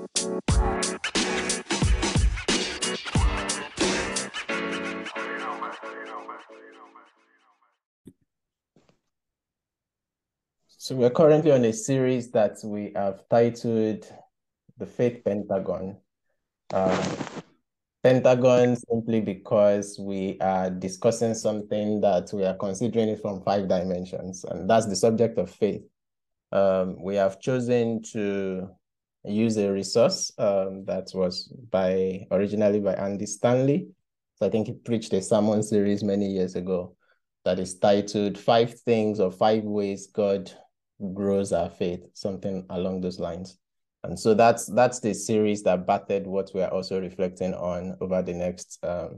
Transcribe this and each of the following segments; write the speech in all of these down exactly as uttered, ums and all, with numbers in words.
So we're currently on a series that we have titled The Faith Pentagon. Um, Pentagon simply because we are discussing something that we are considering it from five dimensions, and that's the subject of faith. Um, we have chosen to use a resource um, that was by originally by Andy Stanley. So I think he preached a sermon series many years ago that is titled Five Things or Five Ways God Grows Our Faith, something along those lines. And so that's that's the series that battered what we are also reflecting on over the next, um,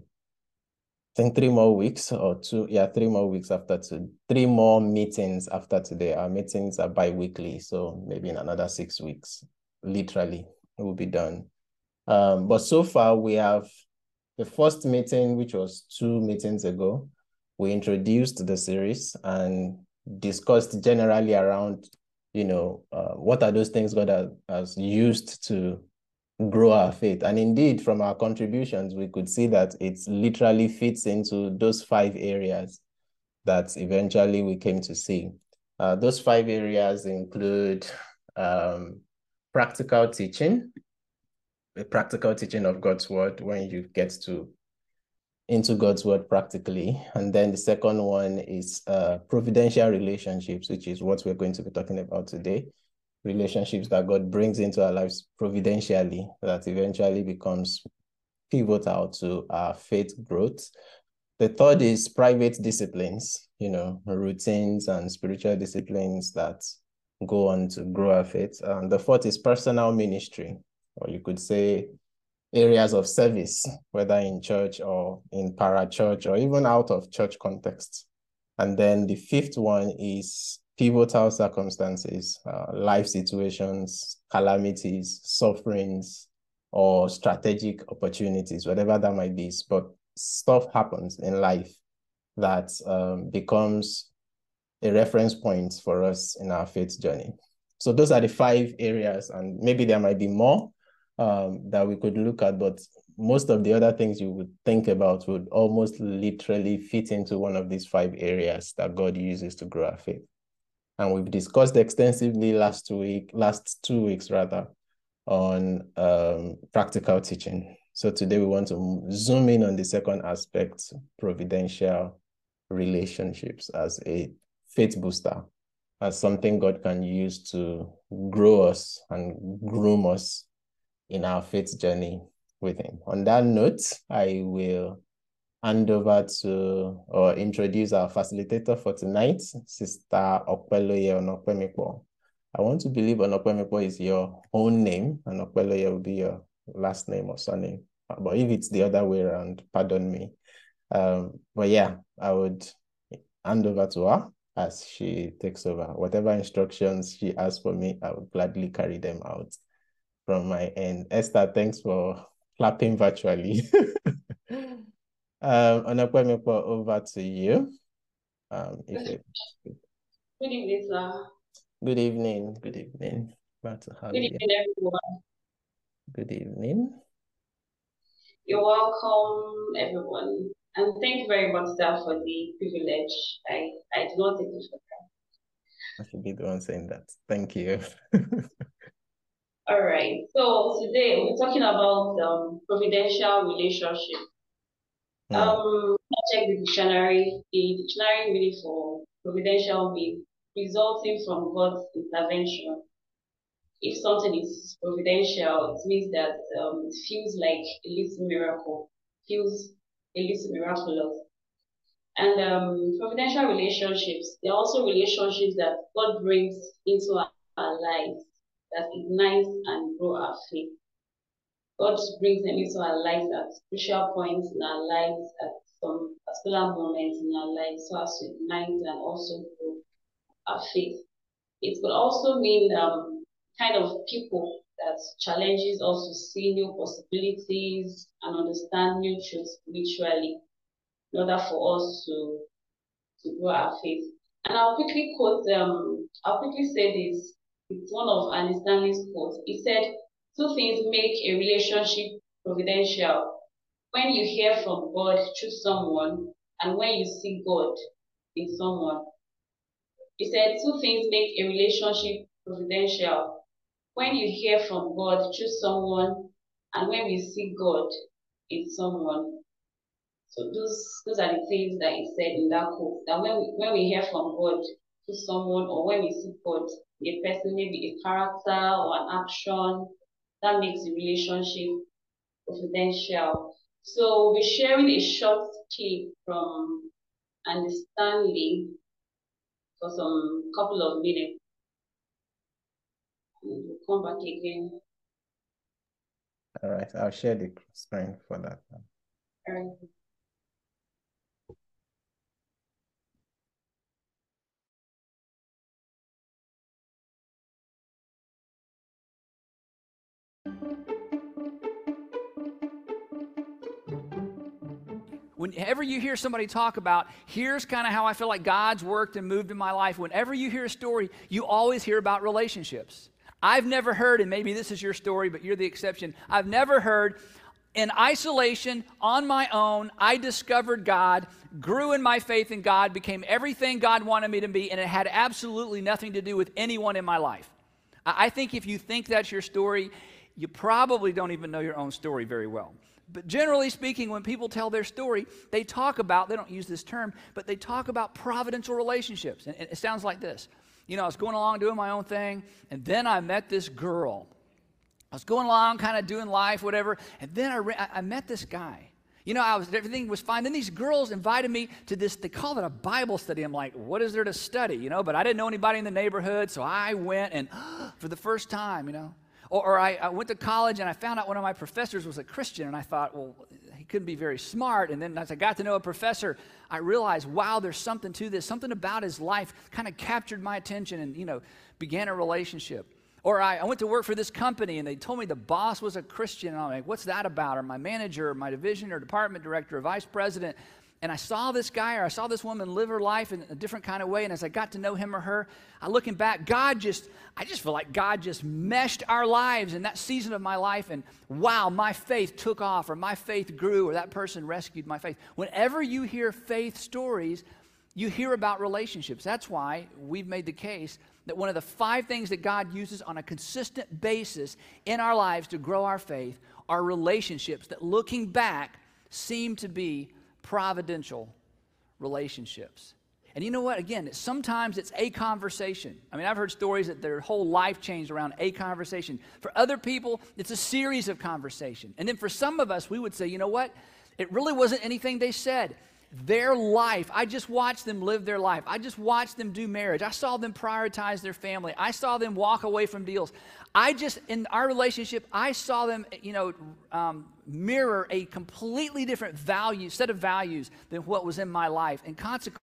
I think three more weeks or two, yeah, three more weeks after two, three more meetings after today. Our meetings are bi-weekly, so maybe in another six weeks, literally, it will be done. Um, but so far we have the first meeting, which was two meetings ago. We introduced the series and discussed generally around, you know, uh, what are those things God has, has used to grow our faith. And indeed, from our contributions, we could see that it literally fits into those five areas that eventually we came to see. Uh, those five areas include um, practical teaching, the practical teaching of God's word when you get to into God's word practically. And then the second one is uh, providential relationships, which is what we're going to be talking about today. Relationships that God brings into our lives providentially, that eventually becomes pivotal to our faith growth. The third is private disciplines, you know, routines and spiritual disciplines that go on to grow our faith. And the fourth is personal ministry, or you could say areas of service, whether in church or in parachurch or even out of church context. And then the fifth one is pivotal circumstances, uh, life situations, calamities, sufferings, or strategic opportunities, whatever that might be. But stuff happens in life that um, becomes a reference point for us in our faith journey. So those are the five areas, and maybe there might be more um, that we could look at, but most of the other things you would think about would almost literally fit into one of these five areas that God uses to grow our faith. And we've discussed extensively last week, last two weeks rather, on um, practical teaching. So today we want to zoom in on the second aspect, providential relationships, as a faith booster, as something God can use to grow us and groom us in our faith journey with him. On that note, I will hand over to or introduce our facilitator for tonight, Sister Okweloye Onokpemipo. I want to believe Onokpemipo is your own name and Okweloye will be your last name or surname. But if it's the other way around, pardon me. Um, but yeah, I would hand over to her as she takes over. Whatever instructions she has for me, I would gladly carry them out from my end. Esther, thanks for clapping virtually. um, Onokpemipo, over to you. Um, if it, Good evening, sir. Good evening. Good evening. Glad to have Good you. evening, everyone. Good evening. You're welcome, everyone. And thank you very much, sir, for the privilege. I, I do not take it for granted. I should be the one saying that. Thank you. All right. So today we're talking about um, providential relationship. Mm. Um, I checked the dictionary. The dictionary really for providential means resulting from God's intervention. If something is providential, it means that um, it feels like a little miracle, feels a little miraculous. And um, providential relationships, they're also relationships that God brings into our, our lives that ignite and grow our faith. God brings them into our lives at crucial points in our lives, at some particular moments in our lives, so as to ignite and also grow our faith. It could also mean um, kind of people that challenges us to see new possibilities and understand new truths spiritually in order for us to, to grow our faith. And I'll quickly quote, um, I'll quickly say this. It's one of Annie Stanley's quotes. He said, Two things make a relationship providential: when you hear from God through someone, and when you see God in someone. He said two things make a relationship providential: when you hear from God through someone, and when we see God in someone. So those those are the things that he said in that quote. That when we, when we hear from God through someone, or when we see God in a person, maybe a character or an action, that makes the relationship confidential. So we'll be sharing a short clip from Andy Stanley for some couple of minutes. And we'll come back again. All right, I'll share the screen for that. All right. Whenever you hear somebody talk about, here's kind of how I feel like God's worked and moved in my life, whenever you hear a story, you always hear about relationships. I've never heard, and maybe this is your story, but you're the exception, I've never heard, in isolation, on my own, I discovered God, grew in my faith in God, became everything God wanted me to be, and it had absolutely nothing to do with anyone in my life. I think if you think that's your story, you probably don't even know your own story very well. But generally speaking, when people tell their story, they talk about, they don't use this term, but they talk about providential relationships. And it sounds like this. You know, I was going along doing my own thing, and then I met this girl. I was going along kind of doing life, whatever, and then I, re- I met this guy. You know, I was everything was fine. Then these girls invited me to this, they call it a Bible study. I'm like, what is there to study, you know? But I didn't know anybody in the neighborhood, so I went, and for the first time, you know. Or, or I, I went to college, and I found out one of my professors was a Christian, and I thought, well, he couldn't be very smart. And then as I got to know a professor, I realized, wow, there's something to this. Something about his life kind of captured my attention and, you know, began a relationship. Or I, I went to work for this company, and they told me the boss was a Christian, and I'm like, what's that about? Or my manager, or my division, or department director, or vice president. And I saw this guy, or I saw this woman live her life in a different kind of way, and as I got to know him or her, I looking back, God just, I just feel like God just meshed our lives in that season of my life, and wow, my faith took off, or my faith grew, or that person rescued my faith. Whenever you hear faith stories, you hear about relationships. That's why we've made the case that one of the five things that God uses on a consistent basis in our lives to grow our faith are relationships that, looking back, seem to be providential relationships. And you know what? Again, sometimes it's a conversation. I mean, I've heard stories that their whole life changed around a conversation. For other people, it's a series of conversation. And then for some of us, we would say, you know what? It really wasn't anything they said. Their life, I just watched them live their life. I just watched them do marriage. I saw them prioritize their family. I saw them walk away from deals. I just, in our relationship, I saw them, you know, um, mirror a completely different value, set of values than what was in my life. And consequently,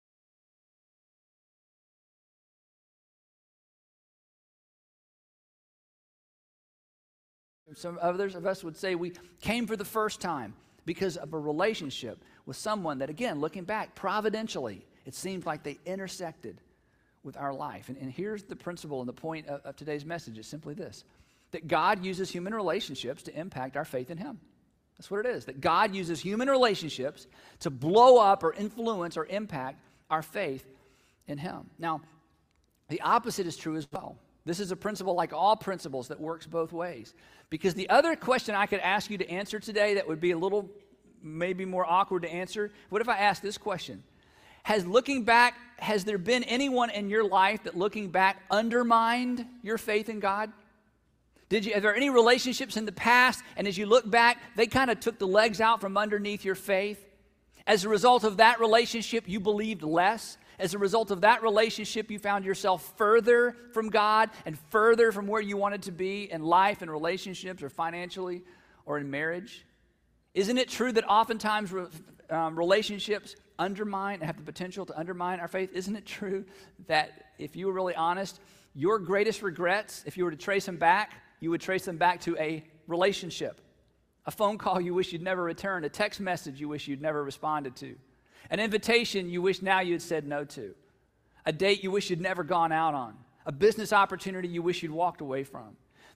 some others of us would say we came for the first time because of a relationship with someone that, again, looking back, providentially, it seems like they intersected with our life. And, and here's the principle and the point of, of today's message. It's simply this, that God uses human relationships to impact our faith in Him. That's what it is, that God uses human relationships to blow up or influence or impact our faith in Him. Now, the opposite is true as well. This is a principle, like all principles, that works both ways. Because the other question I could ask you to answer today that would be a little maybe more awkward to answer, what if I asked this question? Has looking back, has there been anyone in your life that looking back undermined your faith in God? Did you, are there any relationships in the past, and as you look back, they kind of took the legs out from underneath your faith? As a result of that relationship, you believed less? As a result of that relationship, you found yourself further from God and further from where you wanted to be in life and relationships or financially or in marriage? Isn't it true that oftentimes um, relationships undermine and have the potential to undermine our faith? Isn't it true that if you were really honest, your greatest regrets, if you were to trace them back, you would trace them back to a relationship, a phone call you wish you'd never returned, a text message you wish you'd never responded to, an invitation you wish now you'd said no to, a date you wish you'd never gone out on, a business opportunity you wish you'd walked away from.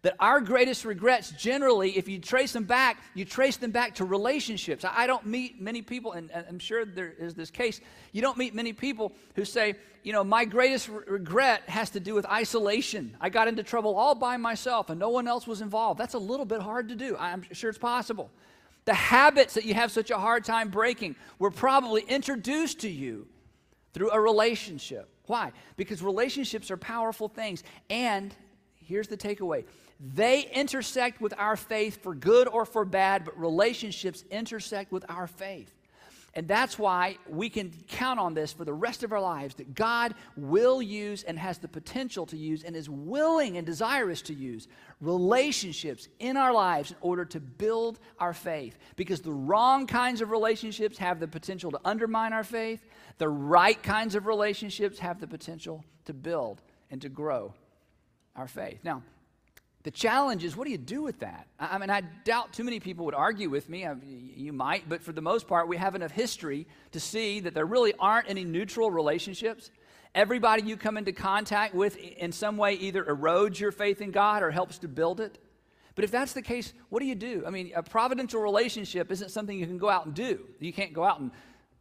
that our greatest regrets generally, if you trace them back, you trace them back to relationships. I don't meet many people, and I'm sure there is this case, you don't meet many people who say, you know, my greatest re regret has to do with isolation. I got into trouble all by myself and no one else was involved. That's a little bit hard to do. I'm sure it's possible. The habits that you have such a hard time breaking were probably introduced to you through a relationship. Why? Because relationships are powerful things, and here's the takeaway. They intersect with our faith for good or for bad, but relationships intersect with our faith. And that's why we can count on this for the rest of our lives, that God will use and has the potential to use and is willing and desirous to use relationships in our lives in order to build our faith. Because the wrong kinds of relationships have the potential to undermine our faith. The right kinds of relationships have the potential to build and to grow our faith. Now, the challenge is, what do you do with that? I mean, I doubt too many people would argue with me. I mean, you might, but for the most part, we have enough history to see that there really aren't any neutral relationships. Everybody you come into contact with in some way either erodes your faith in God or helps to build it. But if that's the case, what do you do? I mean, a providential relationship isn't something you can go out and do. You can't go out and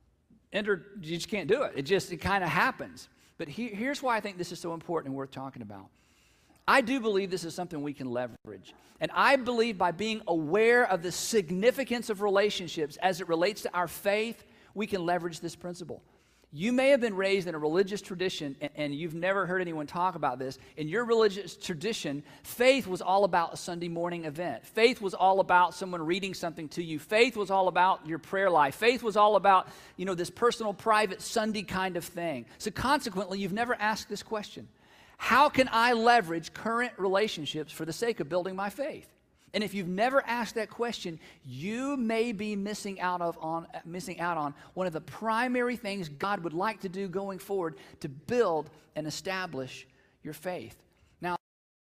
enter, you just can't do it. It just, it kind of happens. But he, here's why I think this is so important and worth talking about. I do believe this is something we can leverage. And I believe by being aware of the significance of relationships as it relates to our faith, we can leverage this principle. You may have been raised in a religious tradition and, and you've never heard anyone talk about this. In your religious tradition, faith was all about a Sunday morning event. Faith was all about someone reading something to you. Faith was all about your prayer life. Faith was all about, you know, this personal, private, Sunday kind of thing. So consequently, you've never asked this question. How can I leverage current relationships for the sake of building my faith? And if you've never asked that question, you may be missing out, of on, missing out on one of the primary things God would like to do going forward to build and establish your faith. Now,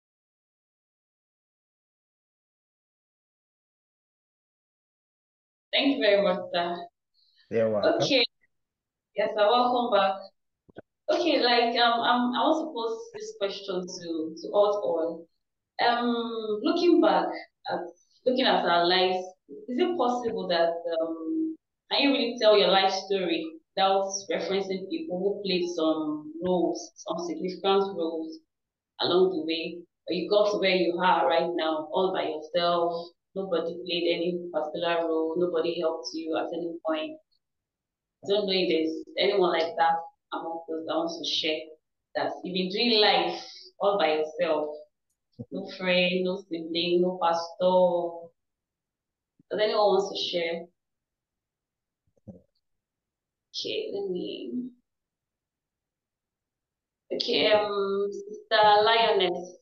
thank you very much, sir. You're welcome. Okay. Yes, sir. Welcome back. Okay, like um, um, I want to pose this question to to us all. Um, looking back at looking at our lives, is it possible that um, can you really tell your life story without referencing people who played some roles, some significant roles along the way? But you got to where you are right now, all by yourself. Nobody played any particular role. Nobody helped you at any point. I don't know if there's anyone like that among us that wants to share that you've been doing life all by yourself. No friend, no sibling, no pastor. Does anyone wants to share? Okay, let me. Okay, um, Sister Lioness.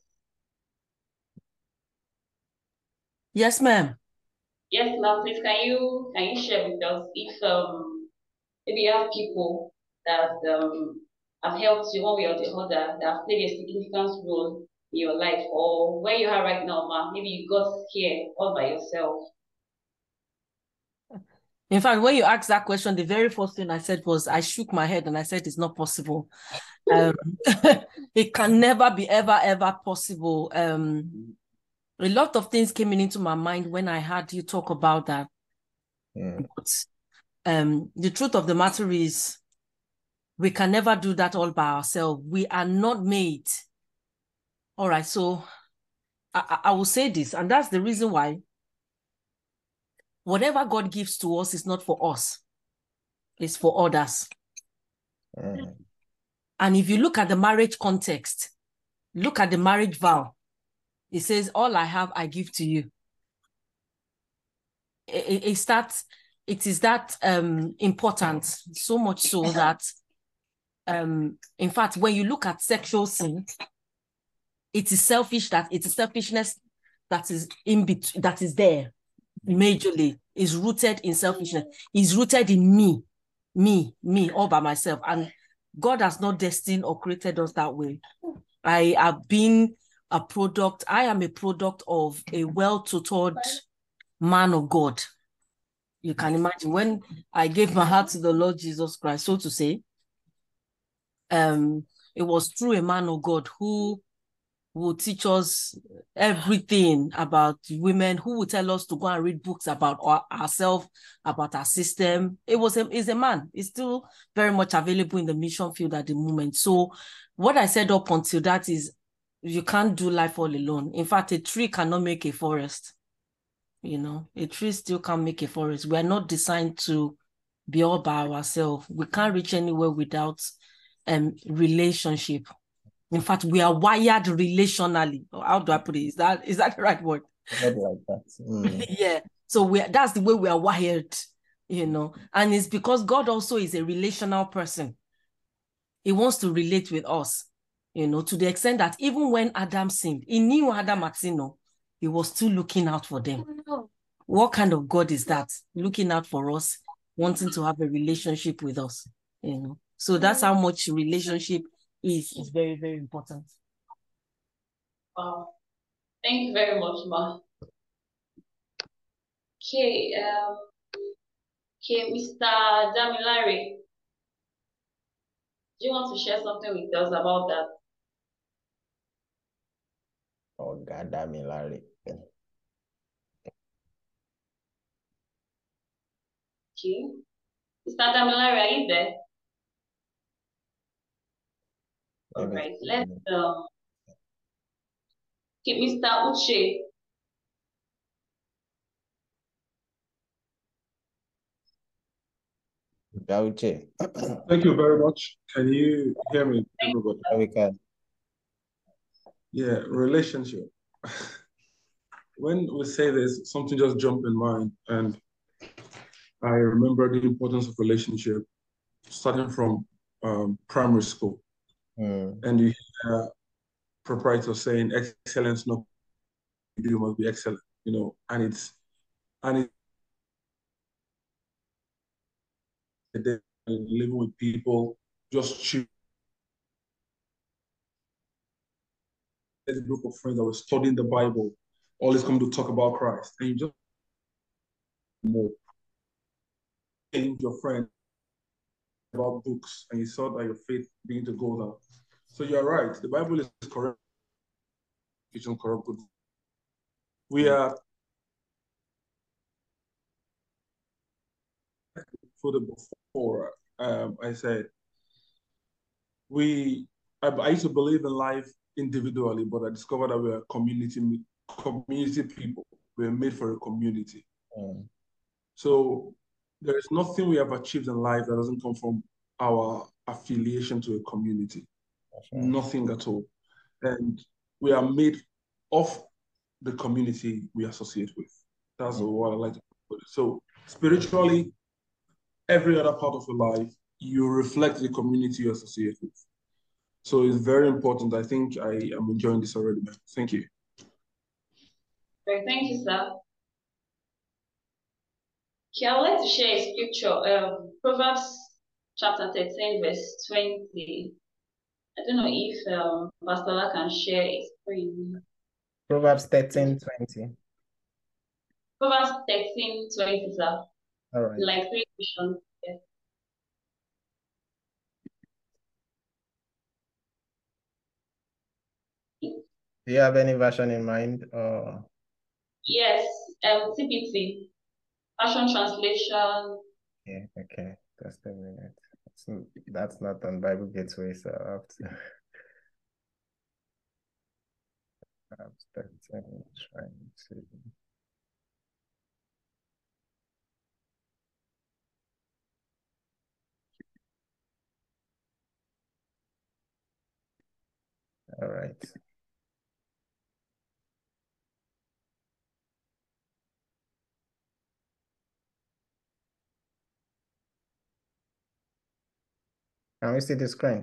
Yes, ma'am. Yes, ma'am. Please, can you can you share with us if um maybe you have people that um have helped you one way or the other that have played a significant role in your life, or where you are right now, ma'am? Maybe you got here all by yourself. In fact, when you asked that question, the very first thing I said was, I shook my head and I said, it's not possible. Um, it can never be ever, ever possible. Um, a lot of things came into my mind when I heard you talk about that. Mm. But um, the truth of the matter is, we can never do that all by ourselves. We are not made. All right, so I, I will say this, and that's the reason why whatever God gives to us is not for us. It's for others. Mm. And if you look at the marriage context, look at the marriage vow. It says, all I have, I give to you. It, it, it's that, it is that um, important, so much so that, um, in fact, when you look at sexual sin, it is selfish, that it is selfishness that is in between, that is there. Majorly is rooted in selfishness, is rooted in me, me, me, all by myself. And God has not destined or created us that way. I have been a product, I am a product of a well-tutored man of God. You can imagine when I gave my heart to the Lord Jesus Christ, so to say, um, it was through a man of God who who will teach us everything about women, who will tell us to go and read books about our, ourselves, about our system. It was a, is a man. It's still very much available in the mission field at the moment. So what I said up until that is you can't do life all alone. In fact, a tree cannot make a forest. You know, a tree still can't make a forest. We are not designed to be all by ourselves. We can't reach anywhere without um relationship. In fact, we are wired relationally. How do I put it? Is that is that the right word? Not like that. Mm. Yeah. So we that's the way we are wired, you know. And it's because God also is a relational person. He wants to relate with us, you know, to the extent that even when Adam sinned, he knew Adam had sinned. He was still looking out for them. Oh, what kind of God is that? Looking out for us, wanting to have a relationship with us, you know. So that's how much relationship is, is very, very important. Wow. Thank you very much, Ma. Okay, um, okay, Mister Damilare, do you want to share something with us about that? Oh, God damn it, Larry. Okay. Mister Damilare, are you there? All Maybe- right, let's, um, okay, Mister Uche. Gauche. Thank you very much. Can you hear me, everybody? We can. Yeah, relationship. When we say this, something just jumped in mind, and I remember the importance of relationship starting from um, primary school. Mm. And you hear proprietors saying excellence, no, you must be excellent, you know, and it's and it's living with people, just choose a group of friends that were studying the Bible, always come to talk about Christ, and you just more change your friend about books, and you saw that your faith began to go down. So you're right. The Bible is correct. Corrupt good. We are for the before. Um, I said we. I, I used to believe in life individually, but I discovered that we are community community people. We are made for a community. Mm. So there is nothing we have achieved in life that doesn't come from our affiliation to a community. Right. Nothing at all. And we are made of the community we associate with. That's mm-hmm. what I like to put it. So spiritually, every other part of your life, you reflect the community you associate with. So it's very important. I think I am enjoying this already, man. Thank you. Great, thank you, sir. Okay, I would like to share a scripture, um, Proverbs chapter thirteen, verse twenty. I don't know if um, Pastor La can share his screen. Proverbs thirteen twenty. Proverbs thirteen twenty, sir. All right. Like three questions. Yeah. Do you have any version in mind? Or... Yes, um, T P T, Passion Translation. Yeah, okay. Just a minute. That's, that's not on Bible Gateway, so I have to. I'm starting trying to. All right. Can we see the screen?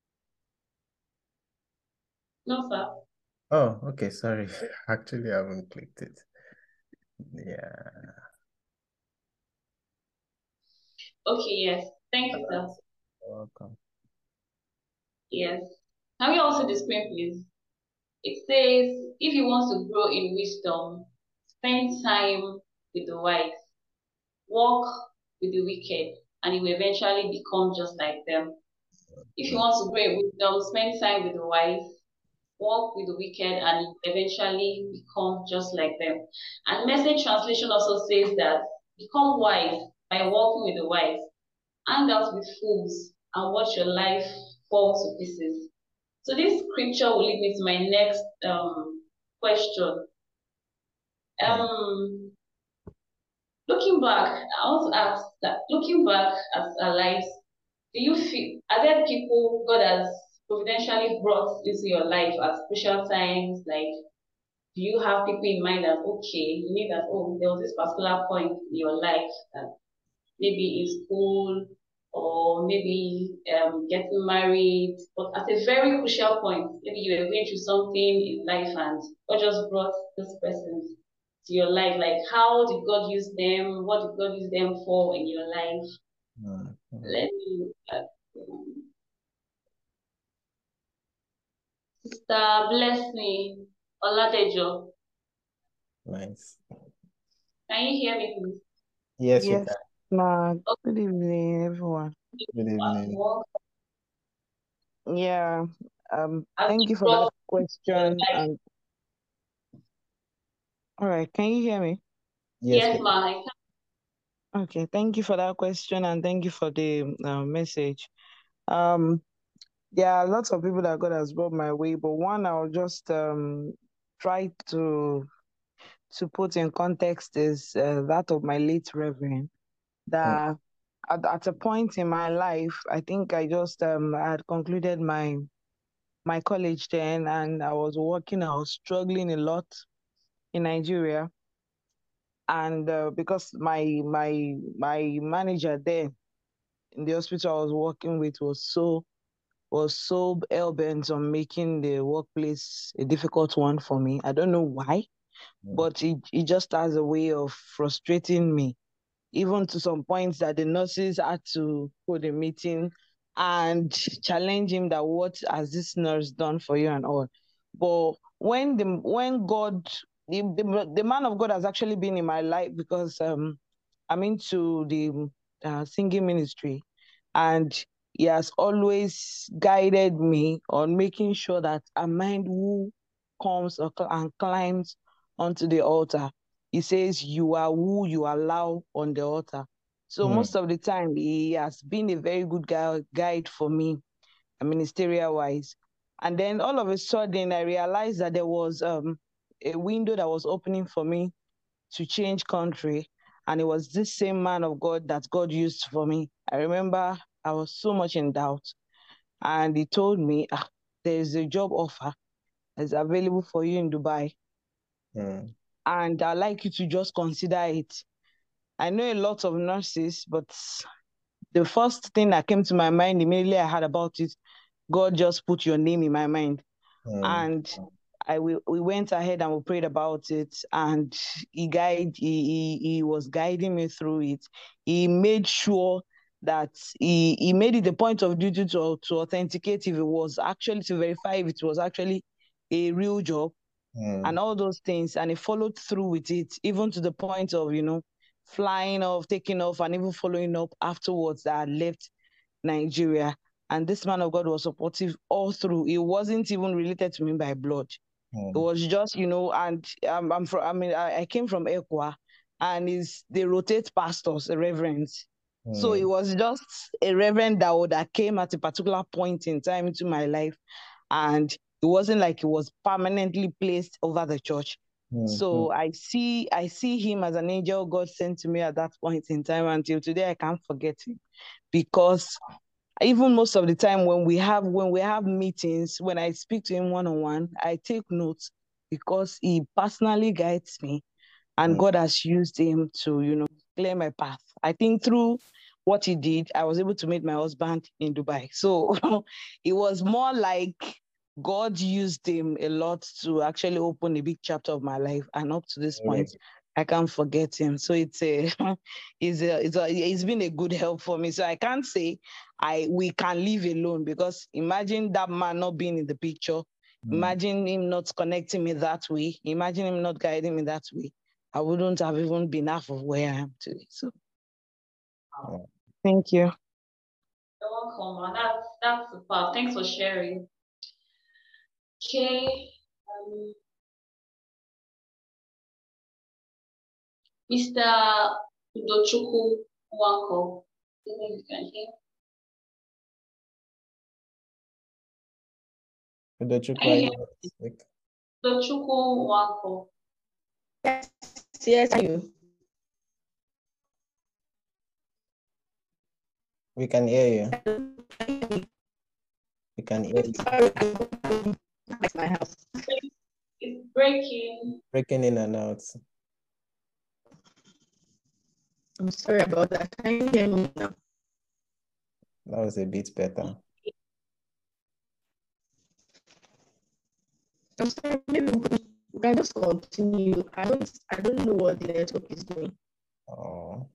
No, sir. Oh, okay. Sorry. Actually, I haven't clicked it. Yeah. Okay, yes. Thank you, sir. You're welcome. Yes. Can we also the screen, please? It says, if you want to grow in wisdom, spend time with the wise, walk with the wicked, and you will eventually become just like them. If you want to grow in wisdom, spend time with the wise, walk with the wicked and eventually become just like them. And Message translation also says that become wise by walking with the wise, hang out with fools, and watch your life fall to pieces. So this scripture will lead me to my next um, question. Um, looking back, I want to ask that looking back at our lives, do you feel, are there people God has providentially brought into your life at crucial times? Like, do you have people in mind that, okay, you need that, oh, there was this particular point in your life that maybe in school or maybe um, getting married, but at a very crucial point, maybe you were going through something in life and God just brought this person to your life. Like, how did God use them? What did God use them for in your life? Mm-hmm. Let me look at um, Sister Bless Me, Oladejo. Nice. Can you hear me, please? Yes, we Yes, can. ma. Okay. Good evening, everyone. Good evening. Yeah, um, As thank you you for that brought question. your life. And all right, can you hear me? Yes, we Yes, can. ma. I can. Okay, thank you for that question and thank you for the uh, message. Um, there are lots of people that God has brought my way, but one I'll just um try to to put in context is uh, that of my late reverend. That at, at a point in my life, I think I just um I had concluded my my college then, and I was working. I was struggling a lot in Nigeria, and uh, because my my my manager there in the hospital I was working with was so was so hell bent on making the workplace a difficult one for me. I don't know why, but it, it just has a way of frustrating me, even to some points that the nurses had to hold a meeting and challenge him that what has this nurse done for you and all. But when the when God the, the, the man of God has actually been in my life because um I'm into the uh, singing ministry, and he has always guided me on making sure that a mind who comes and climbs onto the altar, he says you are who you allow on the altar. So Mm. most of the time, he has been a very good guide, guide for me, ministerial wise. And then all of a sudden, I realized that there was um, a window that was opening for me to change country. And it was this same man of God that God used for me. I remember I was so much in doubt. And he told me, ah, there's a job offer that's available for you in Dubai. Mm. And I'd like you to just consider it. I know a lot of nurses, but the first thing that came to my mind immediately I heard about it, God just put your name in my mind. Mm. And I we, we went ahead and we prayed about it, and he guide he, he he was guiding me through it. He made sure that he he made it a point of duty to to authenticate if it was actually to verify if it was actually a real job. Mm. And all those things, and he followed through with it, even to the point of you know flying off, taking off, and even following up afterwards that I left Nigeria. And this man of God was supportive all through. It wasn't even related to me by blood. Mm. It was just, you know, and um, I'm from, I mean, I, I came from Ekwa, and is they rotate pastors, reverends. Mm. So it was just a reverend that, would, that came at a particular point in time into my life. And it wasn't like it was permanently placed over the church. Mm-hmm. So I see, I see him as an angel God sent to me at that point in time. Until today, I can't forget him, because even most of the time when we have when we have meetings, when I speak to him one-on-one, I take notes because he personally guides me, and mm. God has used him to, you know, clear my path. I think through what he did, I was able to meet my husband in Dubai. So it was more like God used him a lot to actually open a big chapter of my life, and up to this point, I can't forget him. So it's a, it's a, it's a, it's been a good help for me. So I can't say I we can live alone, because imagine that man not being in the picture. Mm. Imagine him not connecting me that way. Imagine him not guiding me that way. I wouldn't have even been half of where I am today. So, Yeah. Thank you. You're welcome. That's that's super. Thanks for sharing. Okay. Um, Mister Udochukwu Wanko, I don't know if you can hear. Udochukwu, Can are you you hear? able to speak? Udochukwu Wanko. Yes, yes, you. We can hear you. We can hear you. That's my house. It's breaking. Breaking in and out. I'm sorry about that. Can you hear me now? That was a bit better. I'm sorry, maybe we can, we can just continue. I don't I don't know what the network is doing. Oh.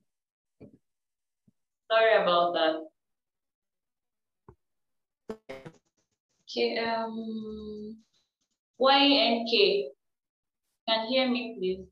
Sorry about that. Okay, um, Y N K. Can you hear me, please?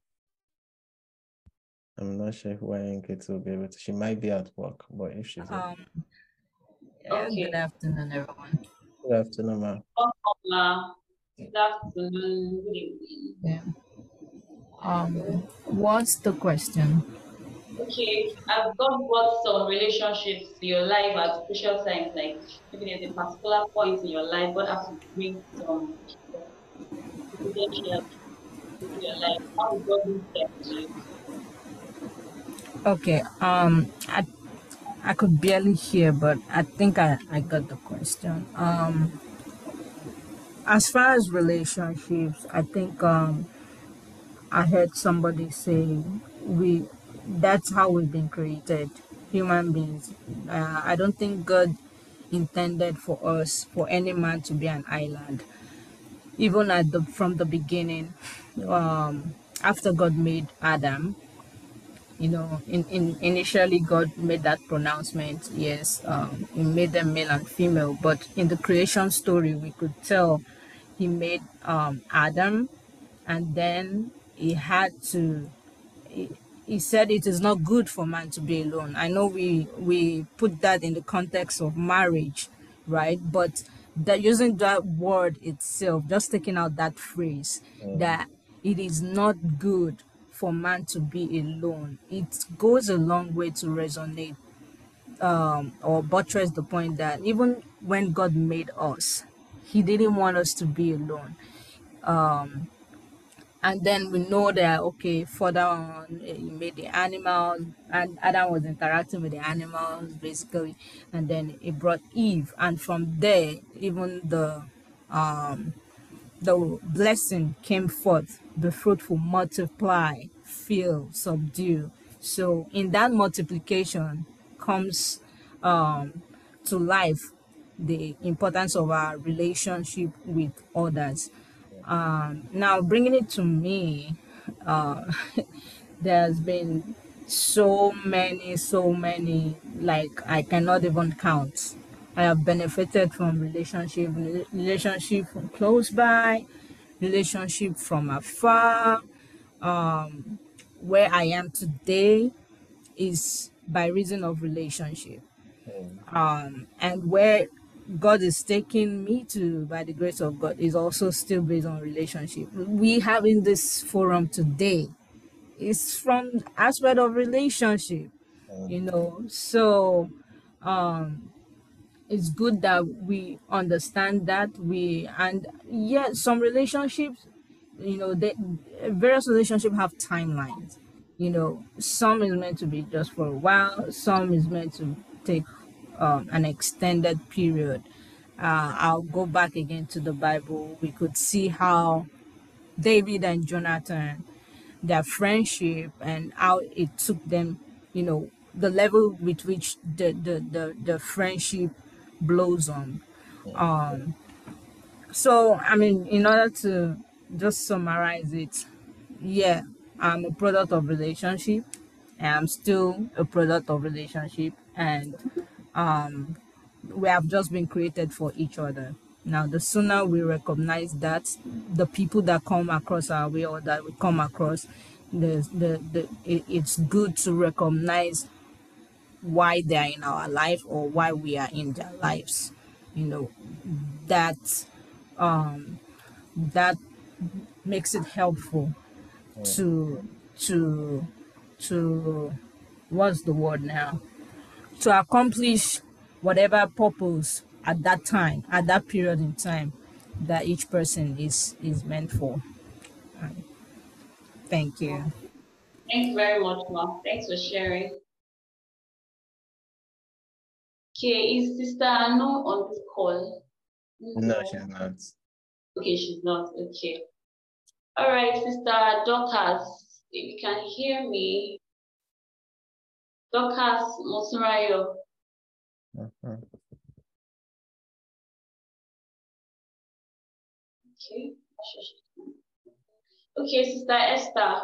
I'm not sure if Y N K will be able to. She might be at work, but if she's Um, yeah, Okay. Good afternoon, everyone. good afternoon, ma'am. Welcome, ma. Good afternoon. Good evening. Yeah. Um, what's the question? Okay, I've got what some relationships in your life at crucial times, like maybe there's a particular point in your life, God has to bring some confidential into your life. How will God do that to you? Okay. Um, I I could barely hear, but I think I I got the question. Um, as far as relationships, I think um I heard somebody say we that's how we've been created, human beings. Uh, I don't think God intended for us for any man to be an island. Even at the from the beginning, um, after God made Adam, you know, in, in initially God made that pronouncement. Yes, um, He made them male and female, but in the creation story, we could tell He made um, Adam, and then He had to he, he said it is not good for man to be alone. I know we we put that in the context of marriage, right? But that using that word itself, just taking out that phrase, Mm. that it is not good for man to be alone, it goes a long way to resonate um, or buttress the point that even when God made us, He didn't want us to be alone. Um, and then we know that okay, further on eh, he made the animals, and Adam was interacting with the animals basically, and then he brought Eve, and from there even the um the blessing came forth: be fruitful, multiply, fill, subdue. So in that multiplication comes um to life the importance of our relationship with others. Um, now, bringing it to me, uh, there's been so many, so many, like I cannot even count. I have benefited from relationship, relationship from close by, relationship from afar. Um, where I am today is by reason of relationship. Mm. Um, and where God is taking me to, by the grace of God, is also still based on relationship. We having this forum today is from aspect of relationship, Mm. you know. So um, it's good that we understand that we and yet some relationships, you know, they various relationships have timelines. You know, some is meant to be just for a while, some is meant to take um, an extended period. uh, I'll go back again to the Bible. We could see how David and Jonathan, their friendship and how it took them, you know, the level with which the the the, the friendship blossomed. Um, so I mean, in order to just summarize it, yeah, I'm a product of relationship. And I'm still a product of relationship, and um, we have just been created for each other. Now, the sooner we recognize that, the people that come across our way or that we come across, the the, the it, it's good to recognize why they are in our life or why we are in their lives. You know that um, that makes it helpful Yeah. to to to what's the word now, to accomplish whatever purpose at that time, at that period in time that each person is is meant for. Um, thank you. Thank you very much, Ma. Thanks for sharing. Okay, is Sister Anu on this call? No, she's not. Okay, she's not. Okay. All right, Sister Dorcas, if you can hear me. Dorcas Mosurayo. Mhm. Okay. Okay, Sister Esther.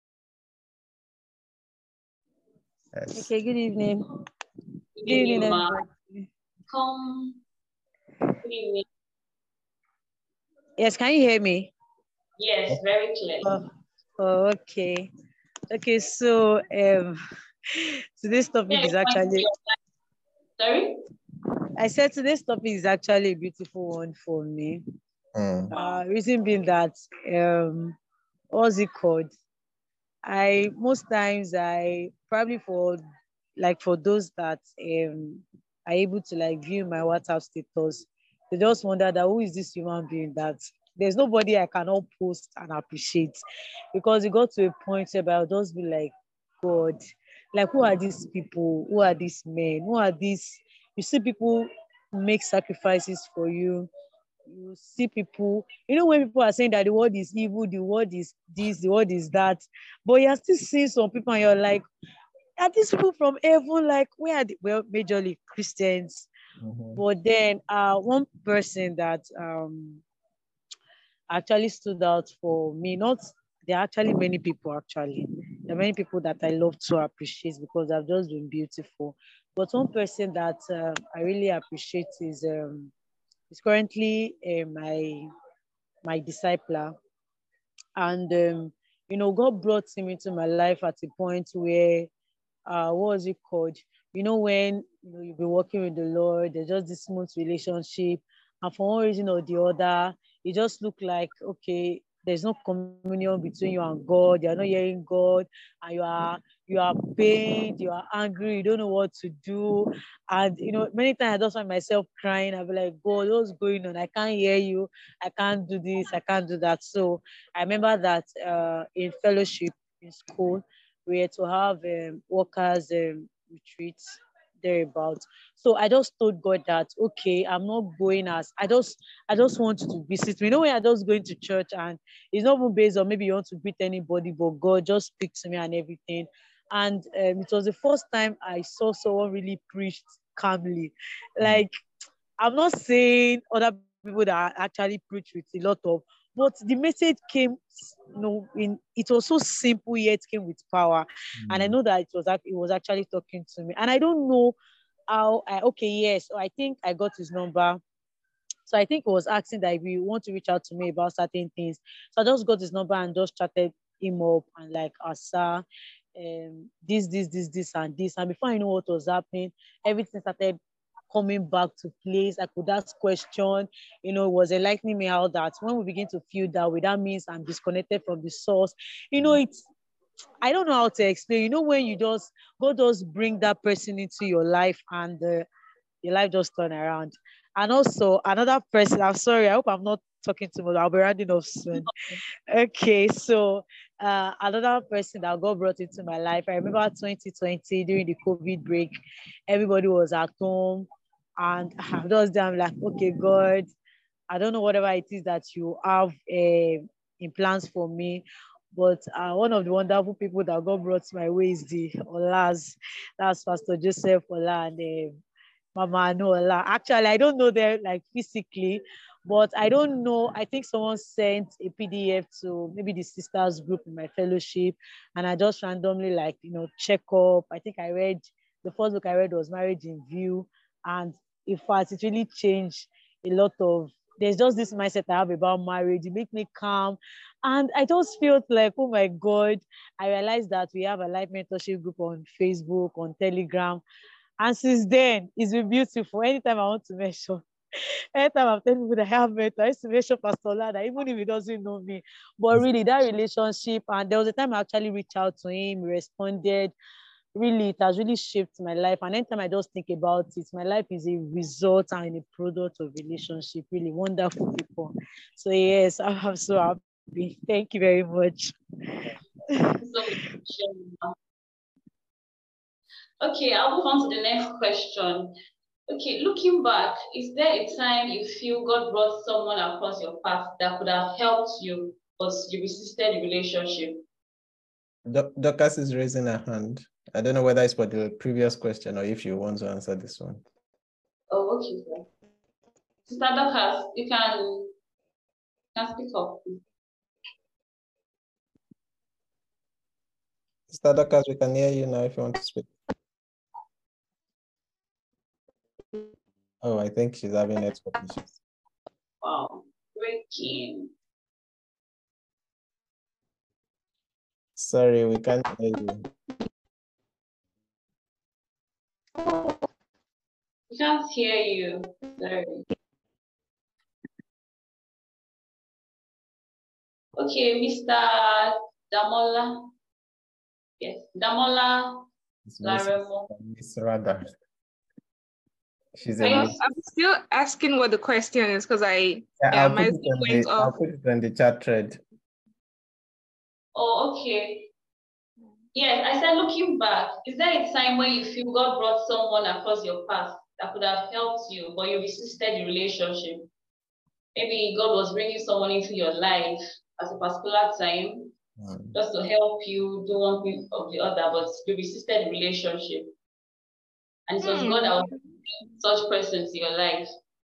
Yes. Okay, good evening. Good Good evening, evening, Ma. everybody. Come. Good evening. Yes, can you hear me? Yes, very clear. Oh, oh, okay. Okay, so um, today's topic Yeah, is actually, sorry? I said today's topic is actually a beautiful one for me. Mm. Uh, reason being that, um, what's it called? I, most times I, probably for, like for those that um, are able to like view my WhatsApp status, they just wonder that who is this human being that there's nobody I cannot post and appreciate, because it got to a point where I'll just be like, God, like who are these people? Who are these men? Who are these? You see people make sacrifices for you. You see people, you know, when people are saying that the world is evil, the world is this, the world is that, but you're still seeing some people and you're like, are these people from heaven? Like, where are they? Well, majorly Christians. Mm-hmm. But then uh, one person that um, actually stood out for me, not, there are actually many people actually. There are many people that I love to appreciate because they've just been beautiful. But one person that uh, I really appreciate is um, is currently uh, my my discipler. And um, you know, God brought him into my life at a point where uh what was it called? You know, when you know you've been working with the Lord, there's just this smooth relationship, and for one reason or the other, it just looked like, okay, there's no communion between you and God, you're not hearing God, and you are you are pained, you are angry, you don't know what to do. And you know, many times I just find myself crying. I'll be like, God, what's going on? I can't hear you, I can't do this, I can't do that. So I remember that uh in fellowship in school, we had to have um, workers um, retreats thereabout. So I just told God that, okay, I'm not going as I just I just want you to visit me. You know, when I just going to church and it's not even based on maybe you want to greet anybody, but God just speak to me and everything. And um, it was the first time I saw someone really preached calmly. Like, I'm not saying other people that actually preach with a lot of, but the message came, you know, in it was so simple yet came with power. Mm. And I know that it was it was actually talking to me. And I don't know how I okay, yes, so I think I got his number. So I think he was asking that if you want to reach out to me about certain things. So I just got his number and just chatted him up and like, Asa, um, this, this, this, this, and this. And before I know what was happening, everything started coming back to place. I could ask question, you know, it was enlightening me how that when we begin to feel that way, that means I'm disconnected from the source. You know, it's, I don't know how to explain. You know, when you just, God just bring that person into your life and uh, your life just turn around. And also another person, I'm sorry, I hope I'm not talking too much. I'll be rounding off soon. Okay, so uh, another person that God brought into my life, I remember twenty twenty during the COVID break, everybody was at home, and I was there, I'm like, okay, God, I don't know whatever it is that you have uh, in plans for me, but uh, one of the wonderful people that God brought my way is the Olas. That's Pastor Joseph Ola and uh, Mama Anola. Actually, I don't know them like physically, but I don't know. I think someone sent a P D F to maybe the sisters group in my fellowship, and I just randomly like, you know, check up. I think I read, the first book I read was Marriage in View, and in fact, it really changed a lot of, there's just this mindset I have about marriage. It makes me calm. And I just felt like, oh my God, I realized that we have a life mentorship group on Facebook, on Telegram. And since then, it's been beautiful. Anytime I want to mention, Anytime I'm telling people that I have mentor, I used to mention Pastor Lada, even if he doesn't know me. But really, that relationship, and there was a time I actually reached out to him, he responded. Really, it has really shaped my life. And anytime I just think about it, my life is a result and a product of relationship. Really wonderful people. So yes, I'm so happy. Thank you very much. Okay, I'll move on to the next question. Okay, looking back, is there a time you feel God brought someone across your path that could have helped you, but you resisted the relationship? Dorcas is raising her hand. I don't know whether it's for the previous question or if you want to answer this one. Oh, okay, sir. Sister Dorcas, you can, you can speak up. Sister Dorcas, we can hear you now if you want to speak. Oh, I think she's having network issues. Wow, breaking. Sorry, we can't hear you. We can't hear you. Sorry. Okay, Mister Damola. Yes, Damola Laremo. Miss Radha. She's I, a I'm still asking what the question is because I yeah, yeah, I'll, my put it on went the, off. I'll put it on the chat thread. Oh, okay. Yes, I said looking back, is there a time when you feel God brought someone across your path that could have helped you, but you resisted the relationship? Maybe God was bringing someone into your life at a particular time mm. just to help you do one thing or the other, but you resisted the relationship. And it was mm. God that was bringing such person to your life.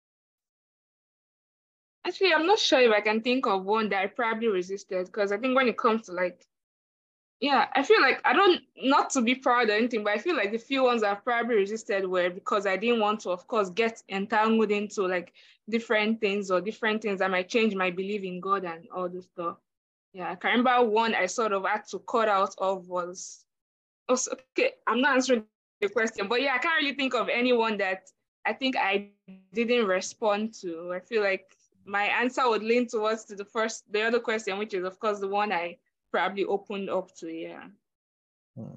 Actually, I'm not sure if I can think of one that I probably resisted, because I think when it comes to like, yeah, I feel like I don't, not to be proud or anything, but I feel like the few ones I've probably resisted were because I didn't want to, of course, get entangled into like different things or different things that might change my belief in God and all this stuff. Yeah, I can remember one I sort of had to cut out of was, was okay, I'm not answering the question, but yeah, I can't really think of anyone that I think I didn't respond to. I feel like my answer would lean towards to the first, the other question, which is of course the one I probably opened up to, yeah. Hmm.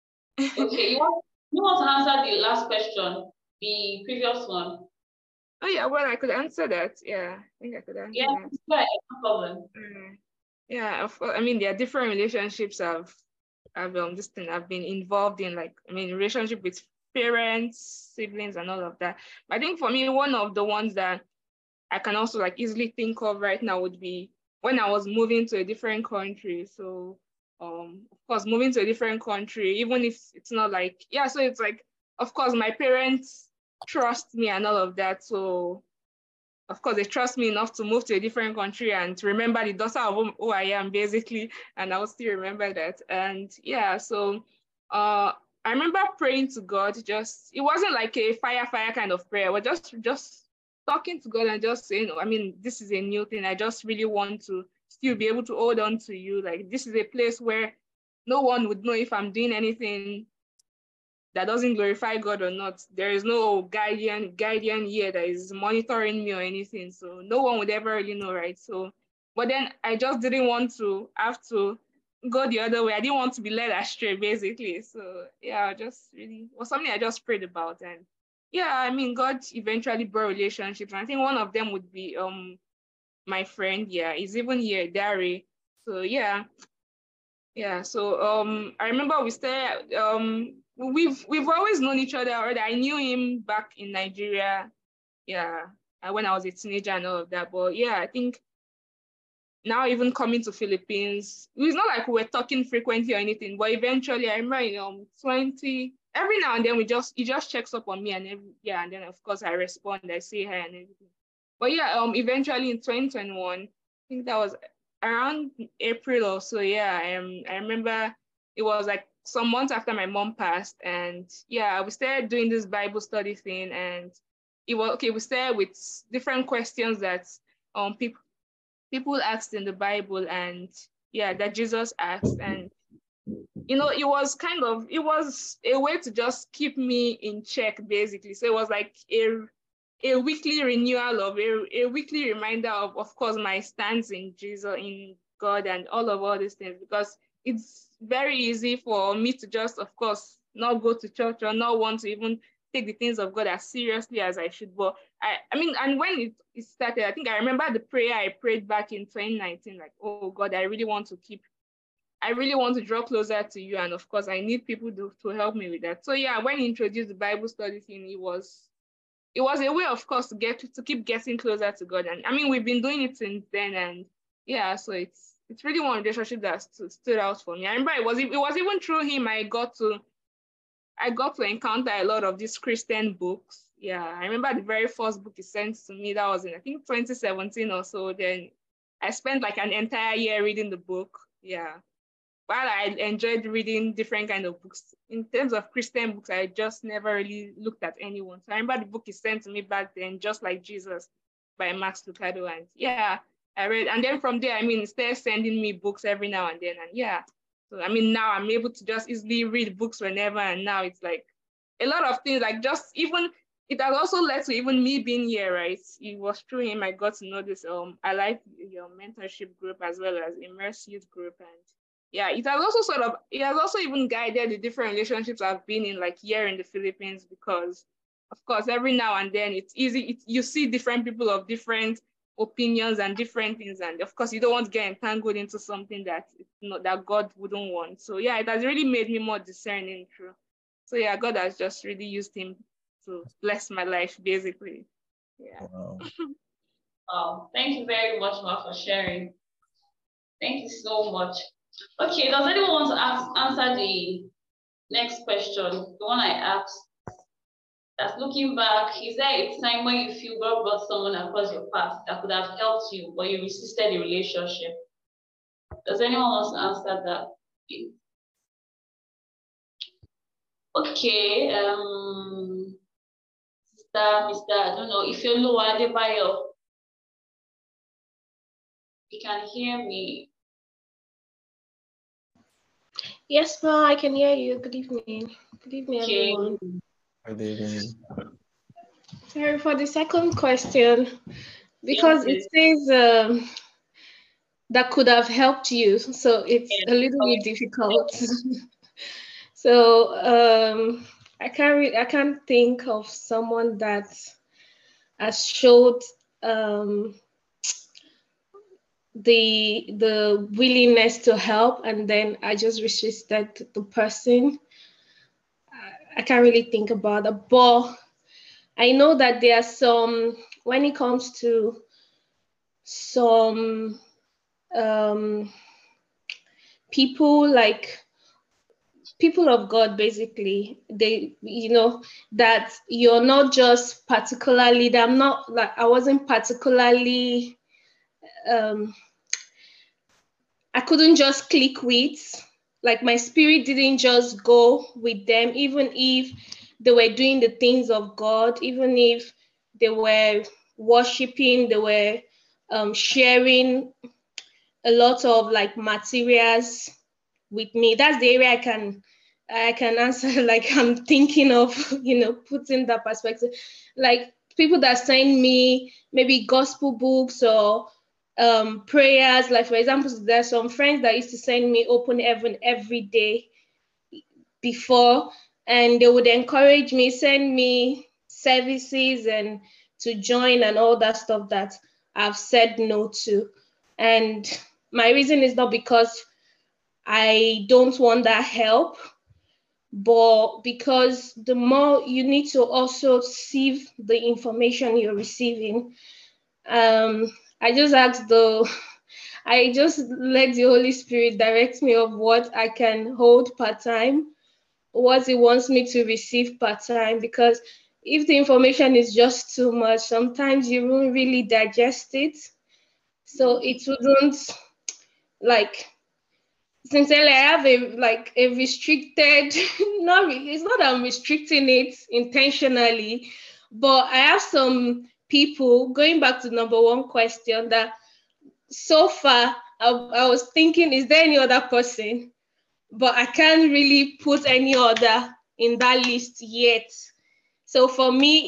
Okay, you want, you want to answer the last question, the previous one? Oh yeah, well, I could answer that. Yeah, I think I could answer yeah, that. Yeah, no problem. Uh, yeah, of course. I mean, there are different relationships I've, I've um, this thing I've been involved in, like, I mean, relationship with parents, siblings, and all of that. But I think for me, one of the ones that I can also like easily think of right now would be when I was moving to a different country. So, um, of course, moving to a different country, even if it's not like, yeah, so it's like, of course, my parents trust me and all of that. So, of course, they trust me enough to move to a different country and to remember the daughter of whom, who I am, basically, and I will still remember that. And yeah, so uh, I remember praying to God, just, it wasn't like a fire, fire kind of prayer, but just, just, talking to God and just saying, I mean, this is a new thing. I just really want to still be able to hold on to you. Like, this is a place where no one would know if I'm doing anything that doesn't glorify God or not. There is no guardian, guardian here that is monitoring me or anything. So no one would ever really know, right? So, but then I just didn't want to have to go the other way. I didn't want to be led astray, basically. So yeah, just really, was something I just prayed about. And yeah, I mean, God eventually brought relationships. And I think one of them would be um my friend. Yeah, he's even here, Dari. So yeah, yeah. So um, I remember we started. Um, we've we've always known each other already. I knew him back in Nigeria. Yeah, when I was a teenager and all of that. But yeah, I think now even coming to Philippines, it's not like we were talking frequently or anything. But eventually, I remember in um twenty. Every now and then we just he just checks up on me and every, yeah, and then of course I respond, I say hi and everything. But yeah, um, eventually in twenty twenty-one, I think that was around April or so. Yeah, I um, I remember it was like some months after my mom passed, and yeah, we started doing this Bible study thing, and it was okay. We started with different questions that um people people asked in the Bible, and yeah, that Jesus asked, and you know, it was kind of, it was a way to just keep me in check, basically. So it was like a, a weekly renewal of a, a weekly reminder of, of course, my stance in Jesus, in God, and all of all these things, because it's very easy for me to just, of course, not go to church or not want to even take the things of God as seriously as I should. But I, I mean, and when it, it started, I think I remember the prayer I prayed back in twenty nineteen, like, oh God, I really want to keep, I really want to draw closer to you. And of course, I need people to, to help me with that. So yeah, when he introduced the Bible study thing, it was, it was a way, of course, to get to keep getting closer to God. And I mean, we've been doing it since then. And yeah, so it's it's really one relationship that st- stood out for me. I remember it was it was even through him I got to I got to encounter a lot of these Christian books. Yeah, I remember the very first book he sent to me, that was in, I think, twenty seventeen or so. Then I spent like an entire year reading the book. Yeah. While I enjoyed reading different kind of books, in terms of Christian books, I just never really looked at anyone. So I remember the book he sent to me back then, Just Like Jesus by Max Lucado. And yeah, I read. And then from there, I mean, instead of sending me books every now and then. And yeah, so I mean, now I'm able to just easily read books whenever. And now it's like a lot of things, like just even, it has also led to even me being here, right? It was through him I got to know this. Um, I like your mentorship group as well as Immerse Youth Group. And yeah, it has also sort of, it has also even guided the different relationships I've been in, like here in the Philippines, because of course, every now and then it's easy, it, you see different people of different opinions and different things. And of course, you don't want to get entangled into something that, you know, that God wouldn't want. So yeah, it has really made me more discerning through. So yeah, God has just really used him to bless my life, basically. Yeah. Wow. Wow. Thank you very much, Ma, for sharing. Thank you so much. Okay, does anyone want to ask, answer the next question, the one I asked? That's looking back, is there a time when you feel God brought someone across your path that could have helped you, but you resisted the relationship? Does anyone want to answer that? Okay, um, Mister Mister I don't know, if you're low, Adebayo, you can hear me. Yes, Ma, I can hear you. Good evening. Good evening, Okay. everyone. Good evening. Sorry for the second question, because Yes, it says um, that could have helped you, so it's yes. a little bit difficult. So um, I can't re- I can't think of someone that has showed um, the the willingness to help, and then I just resisted the person. I, I can't really think about it, but I know that there are some, when it comes to some um, people, like people of God, basically, they, you know, that you're not just particularly, that I'm not like, I wasn't particularly, um, I couldn't just click with, like my spirit didn't just go with them, even if they were doing the things of God, even if they were worshiping, they were um, sharing a lot of like materials with me. That's the area I can I can answer, like I'm thinking of, you know, putting that perspective. Like people that send me maybe gospel books or um, prayers. Like for example, there's some friends that used to send me Open Heaven every day before, and they would encourage me, send me services and to join and all that stuff that I've said no to. And my reason is not because I don't want that help, but because the more you need to also sieve the information you're receiving. Um, I just asked the, I just let the Holy Spirit direct me of what I can hold part-time, what it wants me to receive part-time, because if the information is just too much, sometimes you won't really digest it. So it wouldn't, like, sincerely, I have a like a restricted, not it's not that I'm restricting it intentionally, but I have some people, going back to number one question, that so far I, I was thinking, is there any other person? But I can't really put any other in that list yet. So for me, it's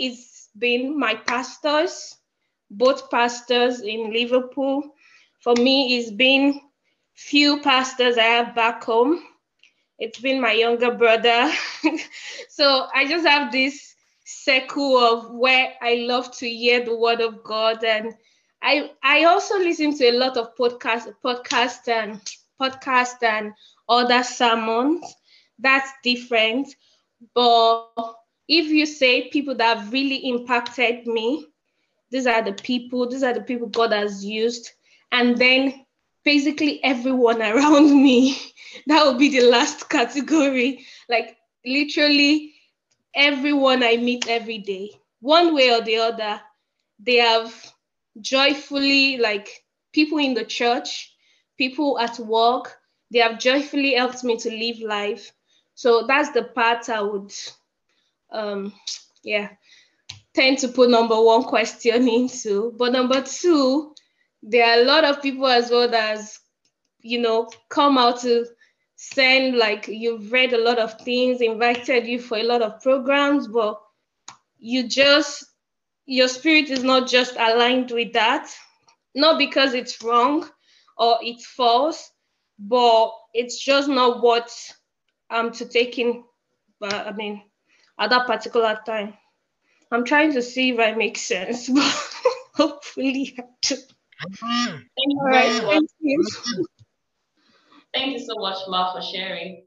been my pastors, both pastors in Liverpool. For me, it's been few pastors I have back home. It's been my younger brother. So I just have this circle of where I love to hear the word of God. And I I also listen to a lot of podcasts, podcast and podcast and other sermons. That's different. But if you say people that have really impacted me, these are the people, these are the people God has used. And then basically everyone around me, that would be the last category. Like literally everyone I meet every day, one way or the other, they have joyfully, like people in the church, people at work, they have joyfully helped me to live life. So that's the part I would, um, yeah, tend to put number one question into. But number two, there are a lot of people as well that's, you know, come out to send, like, you've read a lot of things, invited you for a lot of programs, but you just, your spirit is not just aligned with that. Not because it's wrong or it's false, but it's just not what I'm to take in, but I mean, at that particular time. I'm trying to see if I make sense, but hopefully I do. Thank you All right, very much. thank you. Thank you so much, Ma, for sharing.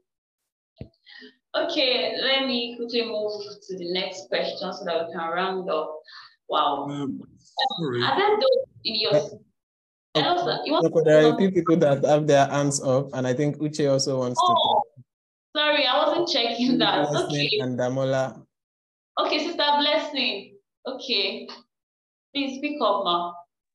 Okay, let me quickly move to the next question so that we can round up. Wow. Um, sorry. Are there those in your... Uh, Hello, sir. You want Okay, to there are a know? few people that have their hands up, and I think Uche also wants Oh, to talk. sorry, I wasn't checking that. Blessing Okay. and Damola. Okay, Sister Blessing. Okay. Please speak up, Ma.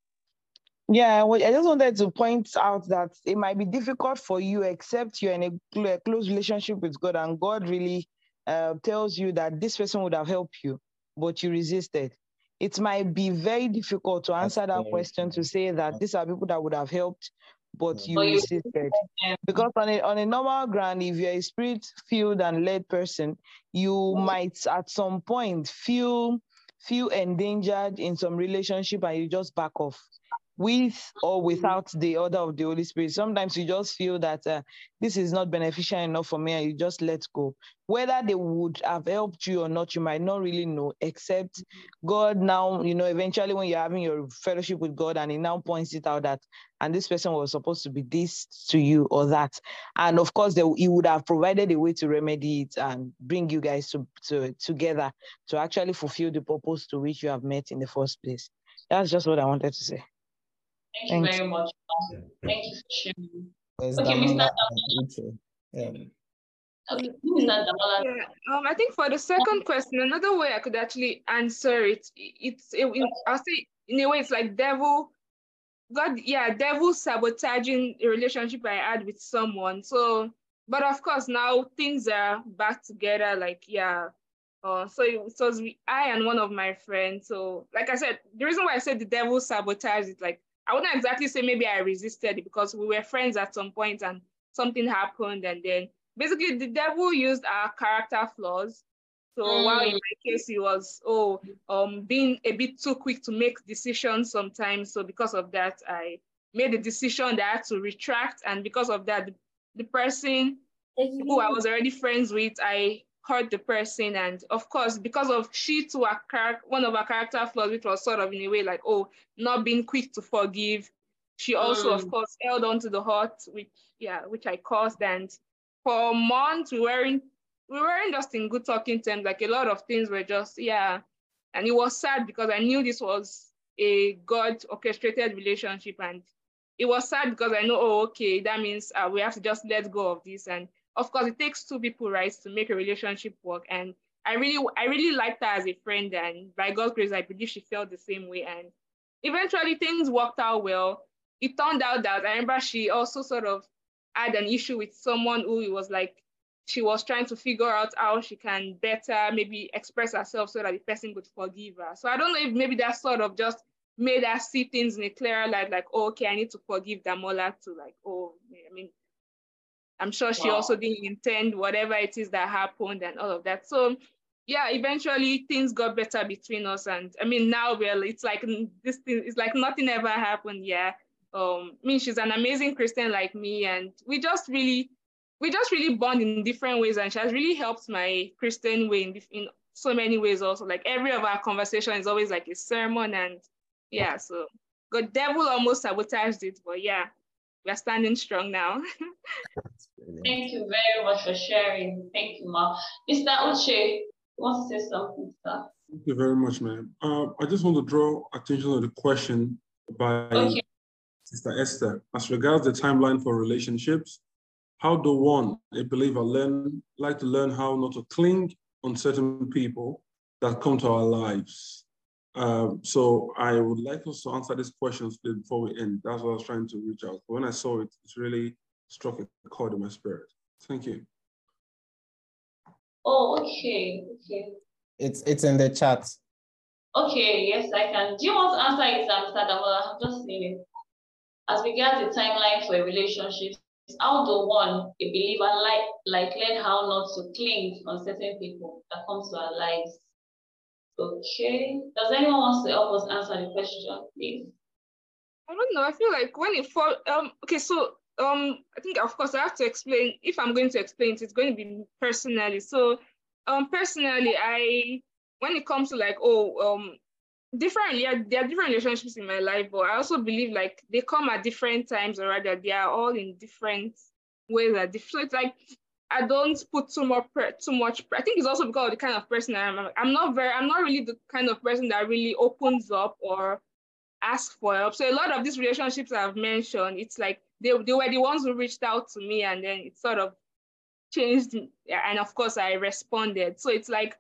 Yeah, well, I just wanted to point out that it might be difficult for you, except you're in a cl- close relationship with God, and God really uh, tells you that this person would have helped you, but you resisted. It might be very difficult to answer that question, to say that these are people that would have helped, but you But you... resisted. Because on a, on a normal ground, if you're a spirit-filled and led person, you might at some point feel, feel endangered in some relationship and you just back off. With or without the order of the Holy Spirit. Sometimes you just feel that uh, this is not beneficial enough for me and you just let go. Whether they would have helped you or not, you might not really know, except God now, you know, eventually when you're having your fellowship with God and he now points it out that, and this person was supposed to be this to you or that. And of course, they, he would have provided a way to remedy it and bring you guys to, to, together to actually fulfill the purpose to which you have met in the first place. That's just what I wanted to say. Thank Thanks. you very much. Thank you for sharing. There's Okay, Mister Damola Damola. and Uche. Yeah. Okay, Mister Damola. Yeah, um, I think for the second question, another way I could actually answer it, it's, it, it, I'll say in a way, it's like devil, God, yeah, devil sabotaging a relationship I had with someone. So, but of course now things are back together, like, yeah. Uh, so it, so it was I and one of my friends. So, like I said, the reason why I said the devil sabotaged it, like, I wouldn't exactly say maybe I resisted it because we were friends at some point and something happened. And then basically the devil used our character flaws. So mm. while in my case, he was, oh, um, being a bit too quick to make decisions sometimes. So because of that, I made a decision that I had to retract. And because of that, the, the person who I was already friends with, I hurt the person. And of course, because of she too, one of her character flaws, which was sort of in a way like, oh, not being quick to forgive. She also, mm. of course, held on to the hurt, which, yeah, which I caused. And for months, we weren't, we weren't just in good talking terms. Like a lot of things were just, yeah. And it was sad because I knew this was a God orchestrated relationship. And it was sad because I know, oh, okay, that means uh, we have to just let go of this. And of course, it takes two people, right, to make a relationship work. And I really, I really liked her as a friend. And by God's grace, I believe she felt the same way. And eventually things worked out well. It turned out that I remember she also sort of had an issue with someone who it was like, she was trying to figure out how she can better maybe express herself so that the person could forgive her. So I don't know if maybe that sort of just made her see things in a clearer light, like, oh, okay, I need to forgive Damola to like, oh, I mean, I'm sure she wow. also didn't intend whatever it is that happened and all of that. So yeah, eventually things got better between us. And I mean, now we're, it's like this thing, it's like nothing ever happened. Yeah. Um, I mean, she's an amazing Christian like me, and we just really, we just really bond in different ways. And she has really helped my Christian way in, in so many ways also. Like every of our conversation is always like a sermon. And yeah, so the devil almost sabotaged it, but yeah, we're standing strong now. Thank you very much for sharing. Thank you, Ma. Mister Uche, want to say something, sir? Thank you very much, ma'am. Uh, I just want to draw attention to the question by okay. Sister Esther. As regards the timeline for relationships, how do one, a believer, learn like to learn how not to cling on certain people that come to our lives? Um, so I would like us to answer these questions before we end. That's what I was trying to reach out. But when I saw it, it really struck a chord in my spirit. Thank you. Oh, okay, okay. It's it's in the chat. Okay, yes, I can. Do you want to answer it, Mister Damola? I've just seen it. As regards the timeline for a relationship, how do one, a believer, like like learn how not to cling on certain people that come to our lives? Okay. Does anyone want to help us answer the question, please? I don't know. I feel like when it fall, um, okay, so um, I think of course I have to explain. If I'm going to explain it, it's going to be personally. So, um, personally, I when it comes to like oh um, different yeah, there are different relationships in my life, but I also believe like they come at different times, or rather they are all in different ways. That different. So it's like I don't put too much too much. I think it's also because of the kind of person I am. I'm not very. I'm not really the kind of person that really opens up or ask for help. So a lot of these relationships I've mentioned, it's like they, they were the ones who reached out to me, and then it sort of changed. And of course I responded. So it's like,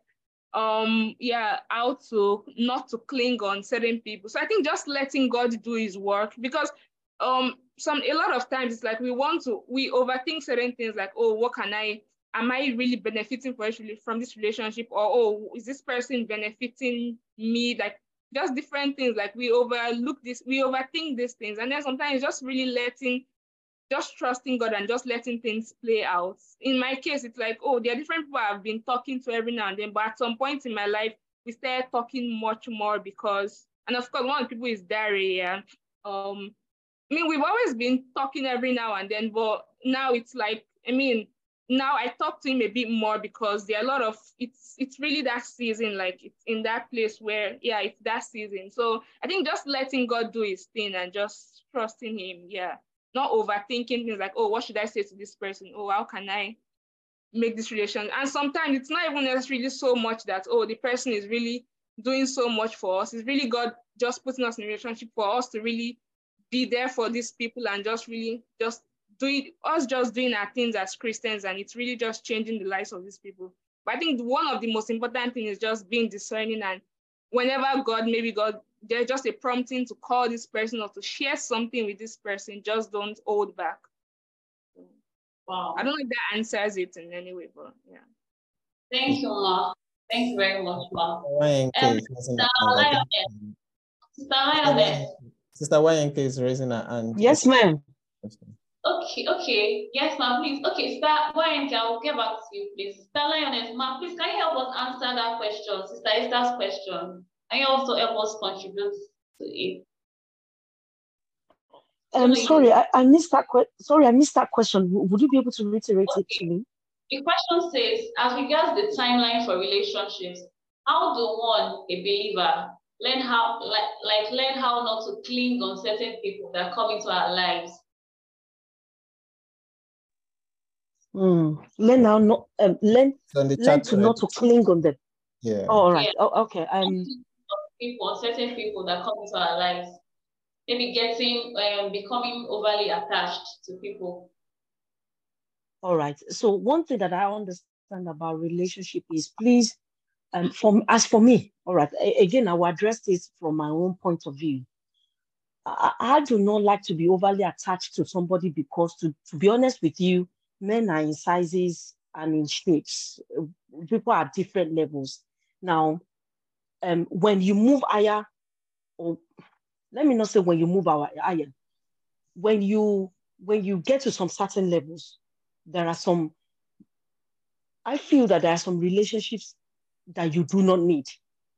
um, yeah, how to not to cling on certain people. So I think just letting God do his work, because um, some a lot of times it's like we want to, we overthink certain things like, oh, what can I, am I really benefiting from this relationship? Or, oh, is this person benefiting me? Like, just different things, like we overlook this, we overthink these things. And then sometimes just really letting, just trusting God and just letting things play out. In my case, it's like, oh, there are different people I've been talking to every now and then, but at some point in my life, we started talking much more because, and of course, one of the people is Dari. Yeah. Um, I mean, we've always been talking every now and then, but now it's like, I mean, now I talk to him a bit more because there are a lot of, it's it's really that season, like it's in that place where, yeah, it's that season. So I think just letting God do his thing and just trusting him, yeah. Not overthinking things like, oh, what should I say to this person? Oh, how can I make this relation? And sometimes it's not even necessarily so much that, oh, the person is really doing so much for us. It's really God just putting us in a relationship for us to really be there for these people and just really just doing us just doing our things as Christians, and it's really just changing the lives of these people. But I think one of the most important things is just being discerning, and whenever God, maybe God, there's just a prompting to call this person or to share something with this person, just don't hold back. Wow. I don't know if that answers it in any way, but yeah. Thank you, Ma. Thank you very much, Ma. Um, Sister Lioness. Sister Lioness. Sister Y N K is raising her hand. Yes, ma'am. Okay, okay. Yes, ma'am, please. Okay, Sister Y N K, I'll get back to you, please. Sister Lioness, ma'am, please, can you help us answer that question, Sister Esther's question? Can you also help us contribute to it? Um, sorry, I, I missed that question. Sorry, I missed that question. Would you be able to reiterate okay. it to me? The question says, as regards the timeline for relationships, how do one, a believer, learn how, like, like learn how not to cling on certain people that come into our lives? Mm. Learn how not um, learn learn to not to cling on them. Yeah. Oh, all right. Yeah. Oh, okay. Um. People, certain people that come into our lives, maybe getting um becoming overly attached to people. All right. So one thing that I understand about relationship is, please, um, from as for me, all right. A, again, I will address this from my own point of view. I, I do not like to be overly attached to somebody because, to, to be honest with you, men are in sizes and in shapes. People are at different levels. Now, um, when you move higher, or let me not say when you move higher, when you when you get to some certain levels, there are some, I feel that there are some relationships that you do not need.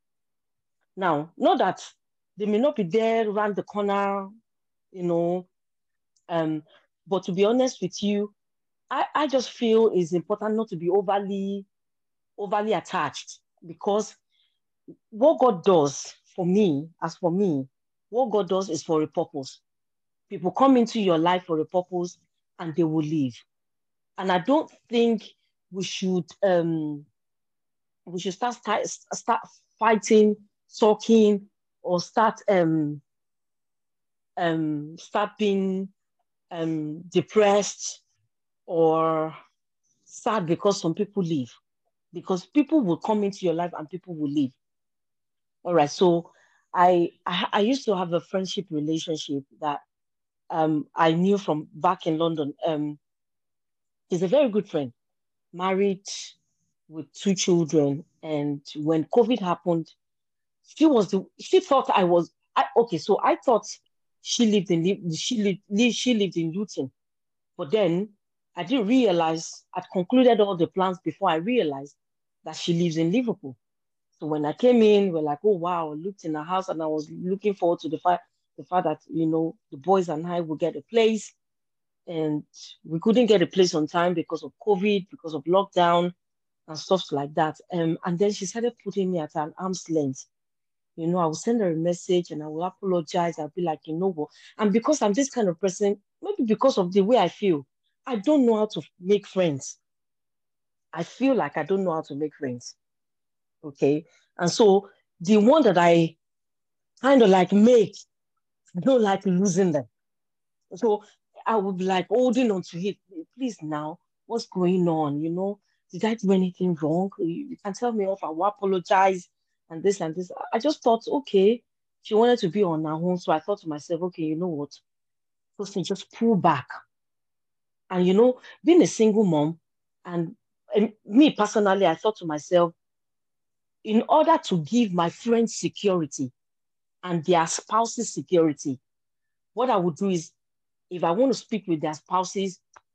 Now, not that they may not be there around the corner, you know, um, but to be honest with you, I, I just feel it's important not to be overly, overly attached, because what God does for me, as for me, what God does is for a purpose. People come into your life for a purpose and they will leave. And I don't think we should um we should start start, start fighting, talking, or start um um start being um depressed or sad because some people leave. Because people will come into your life and people will leave. All right. So I I, I used to have a friendship relationship that um I knew from back in London. Um he's a very good friend, married with two children. And when COVID happened, she was the she thought I was I, okay. So I thought she lived in Li- she lived li- she lived in Luton, but then I didn't realize I'd concluded all the plans before I realized that she lives in Liverpool. So when I came in, we're like, oh wow, I looked in her house and I was looking forward to the fact the fact that you know the boys and I would get a place, and we couldn't get a place on time because of COVID, because of lockdown and stuff like that. Um, and then she started putting me at an arm's length. You know, I will send her a message and I will apologize. I'll be like, you know what? And because I'm this kind of person, maybe because of the way I feel, I don't know how to make friends. I feel like I don't know how to make friends. Okay. And so the one that I kind of like make, I don't like losing them. So I would be like holding on to it. Please now, what's going on? You know, did I do anything wrong? You, you can tell me off. I will apologize and this and this. I just thought, okay, she wanted to be on her own. So I thought to myself, okay, you know what? First thing, just pull back. And you know, being a single mom, and, and me personally, I thought to myself, in order to give my friends security and their spouses security, what I would do is, if I want to speak with their spouses,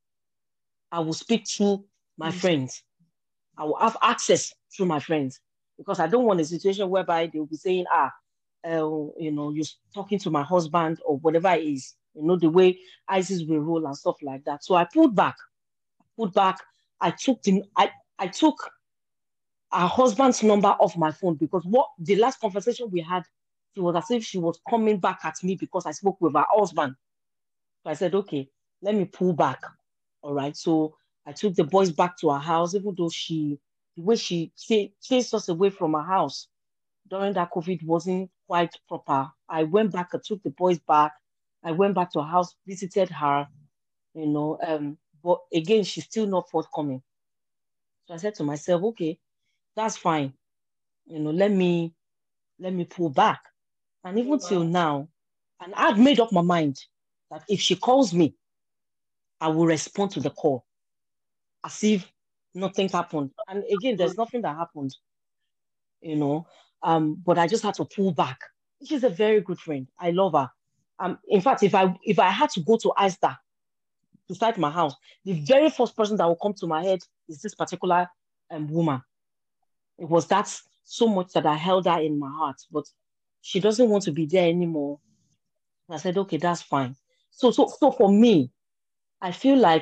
I will speak through my Mm. friends. I will have access through my friends, because I don't want a situation whereby they will be saying, ah, uh, you know, you're talking to my husband or whatever it is, you know, the way ISIS will roll and stuff like that. So I pulled back, pulled back. I took the, I, I took her husband's number off my phone, because what the last conversation we had, it was as if she was coming back at me because I spoke with her husband. So I said, okay, let me pull back. All right. So I took the boys back to her house, even though she, the way she ch- chased us away from her house during that COVID wasn't quite proper. I went back, I took the boys back. I went back to her house, visited her, you know, um, but again, she's still not forthcoming. So I said to myself, okay, that's fine. You know, let me, let me pull back. And even till now, and I've made up my mind that if she calls me, I will respond to the call as if nothing happened. And again, there's nothing that happened, you know. Um, but I just had to pull back. She's a very good friend. I love her. Um, in fact, if I if I had to go to Asda to start my house, the very first person that will come to my head is this particular um, woman. It was that so much that I held her in my heart, but she doesn't want to be there anymore. I said, okay, that's fine. So, so, so for me, I feel like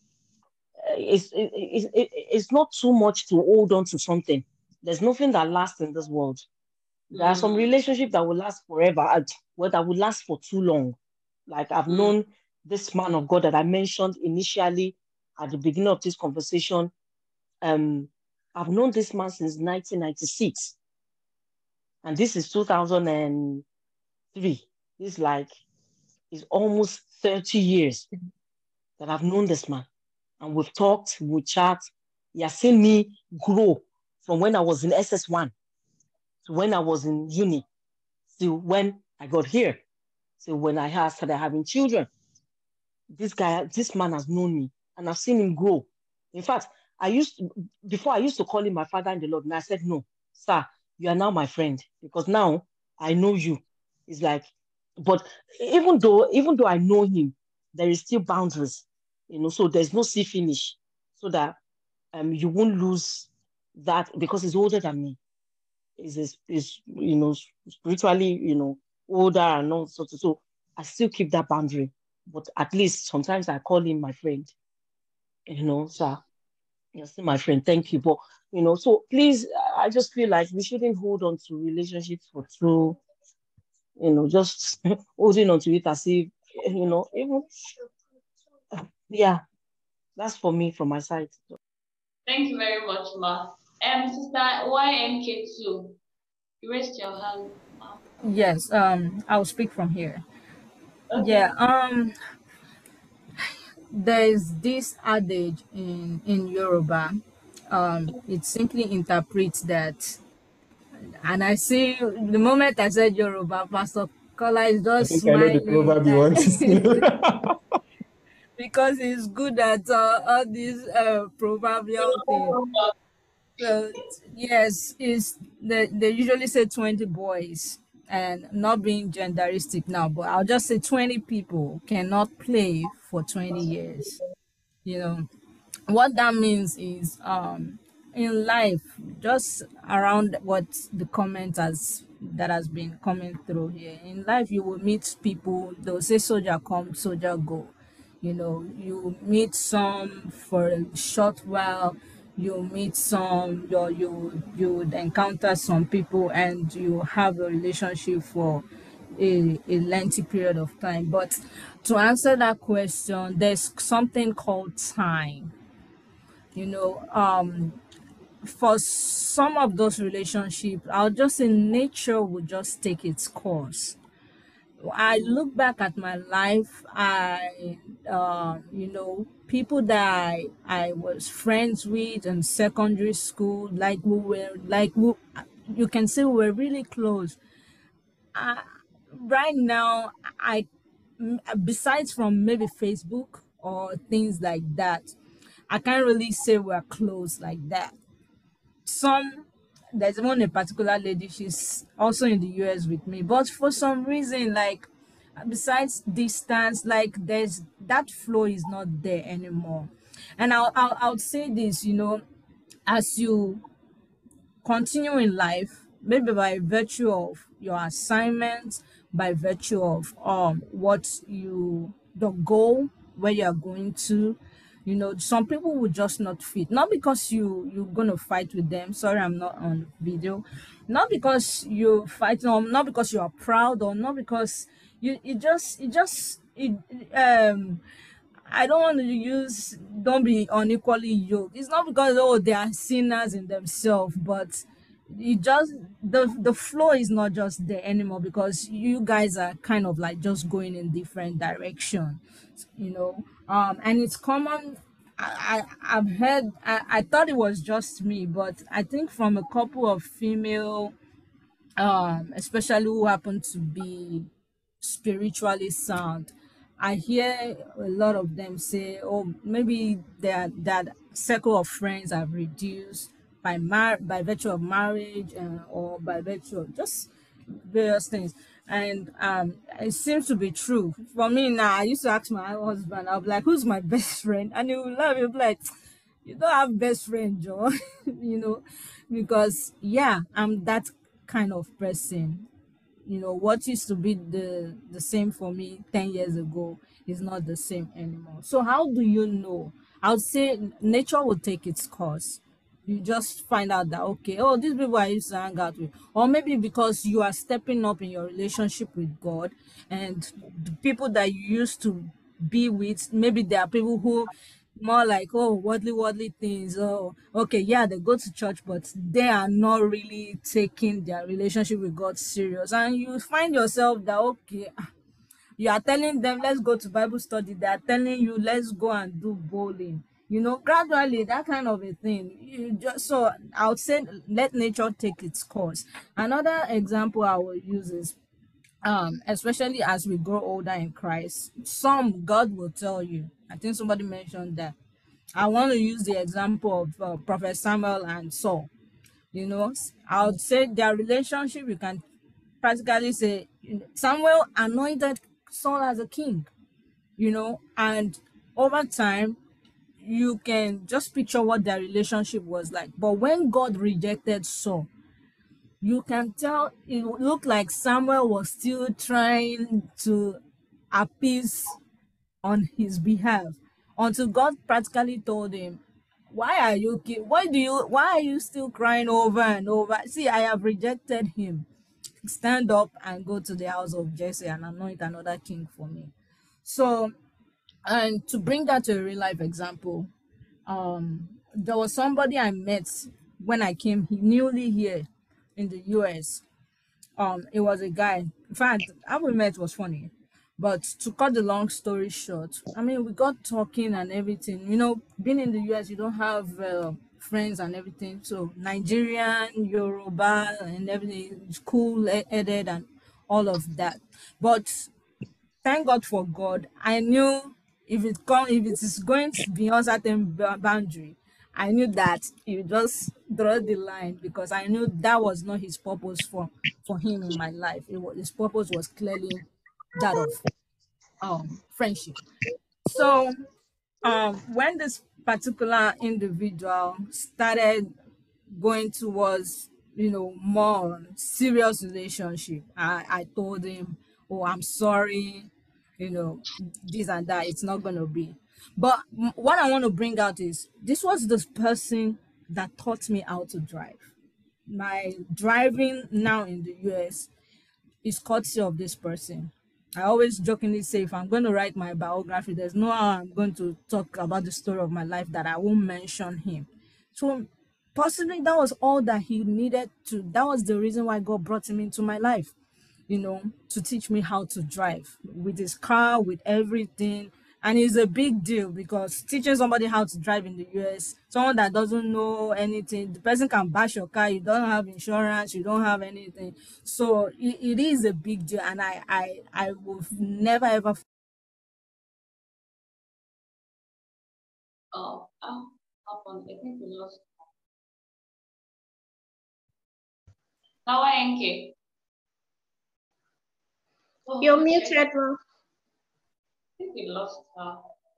it's, it's, it's not too much to hold on to something. There's nothing that lasts in this world. There are some relationships that will last forever, and well, that will last for too long. Like I've mm. known this man of God that I mentioned initially at the beginning of this conversation. Um, I've known this man since nineteen ninety-six, and this is two thousand three. It's like it's almost thirty years that I've known this man. And we've talked, we chat. He has seen me grow from when I was in S S one to when I was in uni to when I got here. So when I started having children, this guy, this man has known me and I've seen him grow. In fact, I used to, before I used to call him my father in the Lord, and I said, no, sir, you are now my friend because now I know you. It's like, but even though, even though I know him, there is still boundaries, you know, so there's no see finish so that um, you won't lose that because he's older than me. is is, is you know spiritually you know older and all sorts of, so I still keep that boundary. But at least sometimes I call him my friend, you know, sir. You're still my friend. Thank you. But you know, so please, I just feel like we shouldn't hold on to relationships for too, you know, just holding on to it as if, you know, even yeah, that's for me from my side. Thank you very much, Ma. Um, Sister Y N K two, you raised your hand. Yes, um, I'll speak from here. Okay. Yeah, um, there's this adage in in Yoruba. Um, it simply interprets that, and I see the moment I said Yoruba, Pastor Kola is I just think I know the smiling proverb you like want to say. because he's good at uh, all these uh, proverbial things. So yes, is they, they usually say twenty boys, and not being genderistic now, but I'll just say twenty people cannot play for twenty years. You know, what that means is um in life, just around what the comment has that has been coming through here. In life you will meet people, they'll say soldier come, soldier go. You know, you meet some for a short while, you meet some, you you you would encounter some people and you have a relationship for a, a lengthy period of time. But to answer that question, there's something called time. You know, um for some of those relationships, I'll just say nature will just take its course. I look back at my life, I, uh, you know, people that I, I was friends with in secondary school, like we were, like we, you can say we were really close. Uh, right now, I, m- besides from maybe Facebook or things like that, I can't really say we're close like that. Some There's one a particular lady, she's also in the U S with me, but for some reason, like besides distance, like there's that flow is not there anymore. And I'll I'll, I'll say this, you know, as you continue in life, maybe by virtue of your assignments, by virtue of um what you the goal where you are going to, you know, some people will just not fit. Not because you you're gonna fight with them. Sorry, I'm not on video. Not because you're fighting, or not because you are proud, or not because you it just it just it um I don't want to use don't be unequally yoked. It's not because oh they are sinners in themselves, but it just the the flow is not just there anymore because you guys are kind of like just going in different direction, you know. Um, and it's common. I, I I've heard. I, I thought it was just me, but I think from a couple of female, um, especially who happen to be spiritually sound. I hear a lot of them say, "Oh, maybe that that circle of friends have reduced by mar- by virtue of marriage uh, or by virtue of just various things." And um, it seems to be true for me now. I used to ask my husband, "I'll be like, who's my best friend?" And he will laugh. He'll be like, "You don't have best friend, Joe," you know, because yeah, I'm that kind of person. You know, what used to be the the same for me ten years ago is not the same anymore. So how do you know? I would say nature will take its course. You just find out that okay, oh, these people I used to hang out with, or maybe because you are stepping up in your relationship with God, and the people that you used to be with, maybe there are people who more like oh worldly worldly things. Oh, okay, yeah, they go to church, but they are not really taking their relationship with God serious, and you find yourself that okay, you are telling them let's go to Bible study, they are telling you let's go and do bowling, you know, gradually that kind of a thing. You just so I would say let nature take its course. Another example I will use is um especially as we grow older in Christ, some God will tell you. I think somebody mentioned that. I want to use the example of uh, Prophet Samuel and Saul. You know, I would say their relationship, you can practically say you know, Samuel anointed Saul as a king, you know, and over time, you can just picture what their relationship was like. But when God rejected Saul, you can tell it looked like Samuel was still trying to appease on his behalf until God practically told him, why are you keep, why do you why are you still crying over and over? See, I have rejected him. Stand up and go to the house of Jesse and anoint another king for me. So, and to bring that to a real life example, um there was somebody I met when I came he- newly here in the U S. Um, it was a guy. In fact, how we met was funny. But to cut the long story short, I mean, we got talking and everything. You know, being in the U S, you don't have uh, friends and everything. So Nigerian, Yoruba, and everything, cool headed and all of that. But thank God for God. I knew if it come, if it is going beyond certain ba- boundary, I knew that he would just draw the line because I knew that was not his purpose for for him in my life. It was, his purpose was clearly that of um friendship. So um when this particular individual started going towards, you know, more serious relationship, i i told him, oh, I'm sorry, you know, this and that, it's not going to be. But m- what I want to bring out is this was this person that taught me how to drive. My driving now in the US is courtesy of this person. I always jokingly say, if I'm going to write my biography, there's no how I'm going to talk about the story of my life that I won't mention him. So possibly that was all that he needed to, that was the reason why God brought him into my life, you know, to teach me how to drive with his car, with everything. And it's a big deal because teaching somebody how to drive in the U S, someone that doesn't know anything, the person can bash your car, you don't have insurance, you don't have anything. So it, it is a big deal. And I, I, I will never ever. Oh, oh, happened. I think we lost. Now I N K. Oh, You're check. muted, Ma. I think we lost her.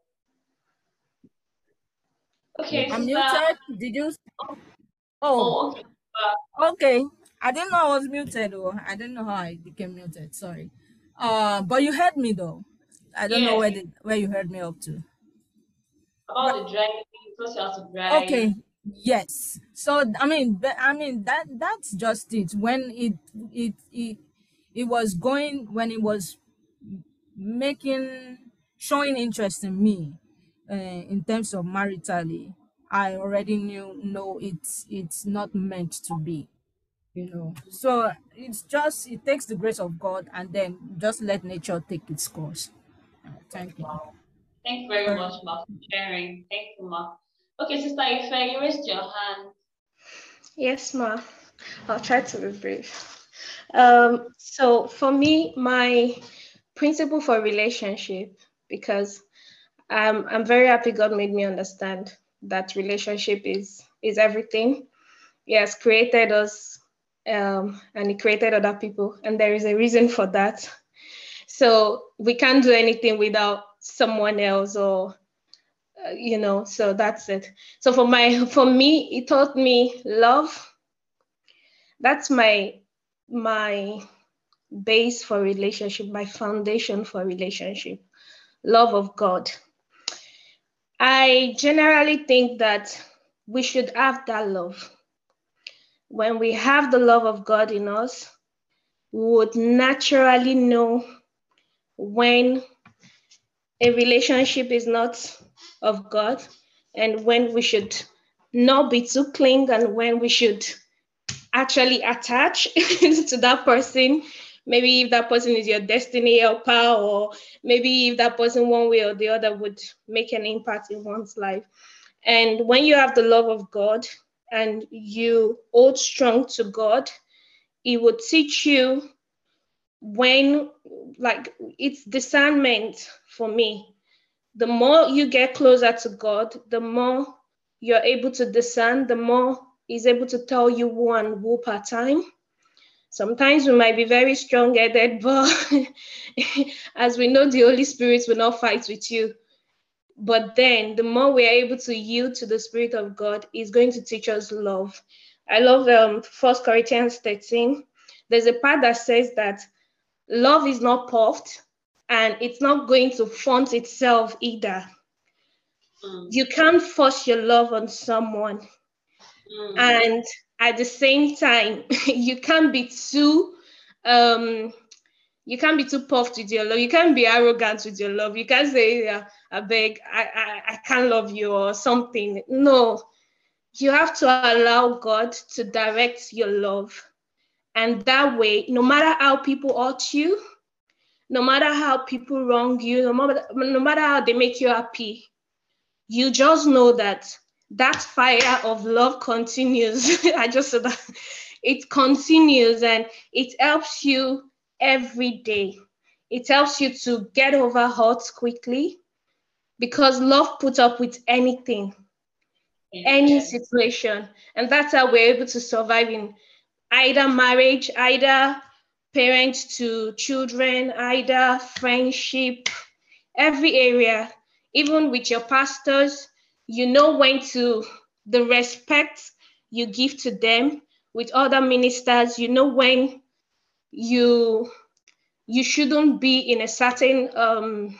Okay, I'm sister. muted. Did you? Oh, Oh, okay. Uh, okay. I didn't know I was muted. Oh, I didn't know how I became muted. Sorry. Uh, but you heard me though. I don't know yes, where the, where you heard me up to. about the driving, because you have to drive. Okay, yes. So I mean, but, I mean that that's just it. When it it it it was going, when it was making showing interest in me, uh, in terms of maritally, I already knew, no, it's it's not meant to be. You know, so it's just, it takes the grace of God and then just let nature take its course. Uh, thank you. Wow. Thank you very Sorry. much, Ma, for sharing. Thank you, Ma. Okay, sister Ife, you raised your hand. Yes, Ma. I'll try to be brief. Um, so for me, my principle for relationship, because um, I'm very happy God made me understand that relationship is is everything. He has created us, um, and He created other people, and there is a reason for that. So we can't do anything without someone else, or uh, you know. So that's it. So for my for me, it taught me love. That's my my base for relationship, my foundation for relationship, love of God. I generally think that we should have that love. When we have the love of God in us, we would naturally know when a relationship is not of God and when we should not be too cling and when we should actually attach to that person. Maybe if that person is your destiny helper, or maybe if that person one way or the other would make an impact in one's life. And when you have the love of God and you hold strong to God, it will teach you when, like, it's discernment for me. The more you get closer to God, the more you're able to discern, the more He's able to tell you one whoop at a time. Sometimes we might be very strong-headed, but as we know, the Holy Spirit will not fight with you. But then the more we are able to yield to the Spirit of God, He's going to teach us love. I love um, First Corinthians thirteen. There's a part that says that love is not puffed and it's not going to flaunt itself either. Mm. You can't force your love on someone. Mm. And at the same time, you can't be too, um, you can't be too puffed with your love. You can't be arrogant with your love. You can't say, yeah, I beg, I, I, I can't love you or something. No, you have to allow God to direct your love. And that way, no matter how people hurt you, no matter how people wrong you, no matter, no matter how they make you happy, you just know that that fire of love continues. I just said that. It continues and it helps you every day. It helps you to get over hurts quickly because love puts up with anything, any situation. And that's how we're able to survive in either marriage, either parents to children, either friendship, every area. Even with your pastors, you know when to, the respect you give to them. With other ministers, you know when you you shouldn't be in a certain um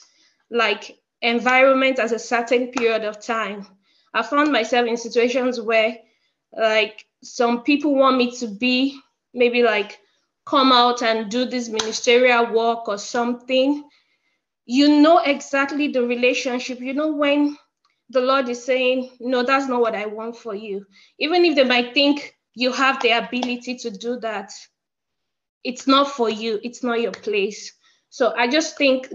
like environment at a certain period of time. I found myself in situations where like some people want me to be maybe like come out and do this ministerial work or something. You know exactly the relationship. You know when the Lord is saying, no, that's not what I want for you. Even if they might think you have the ability to do that, it's not for you. It's not your place. So I just think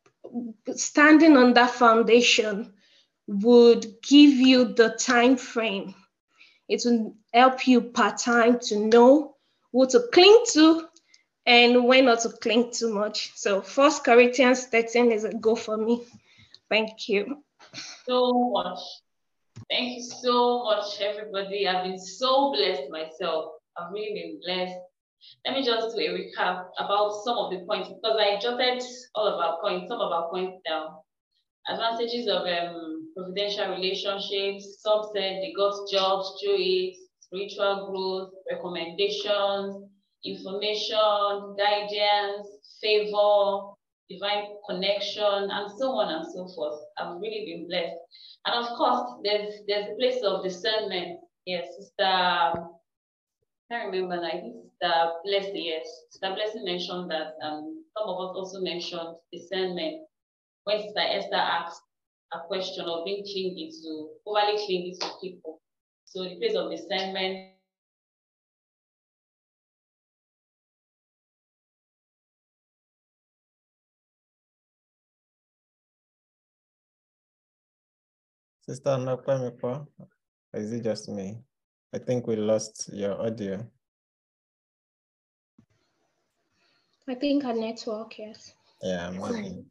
standing on that foundation would give you the time frame. It will help you part-time to know who to cling to and when not to cling too much. So First Corinthians thirteen is a go for me. Thank you. So much. Thank you so much, everybody. I've been so blessed myself. I've really been blessed. Let me just do a recap about some of the points because I jotted all of our points, some of our points down. Advantages of um, providential relationships. Some said they got jobs through it, spiritual growth, recommendations, information, guidance, favor, divine connection, and so on and so forth. I've really been blessed. And of course, there's there's a place of discernment. Yes, Sister, I can't remember now, I think Sister Blessing, yes. Sister Blessing mentioned that um, some of us also mentioned discernment. When Sister Esther asked a question of being clingy to, overly clingy to people. So the place of discernment. Sister Nakwemekwa, or is it just me? I think we lost your audio. I think our network, yes. Yeah, maybe.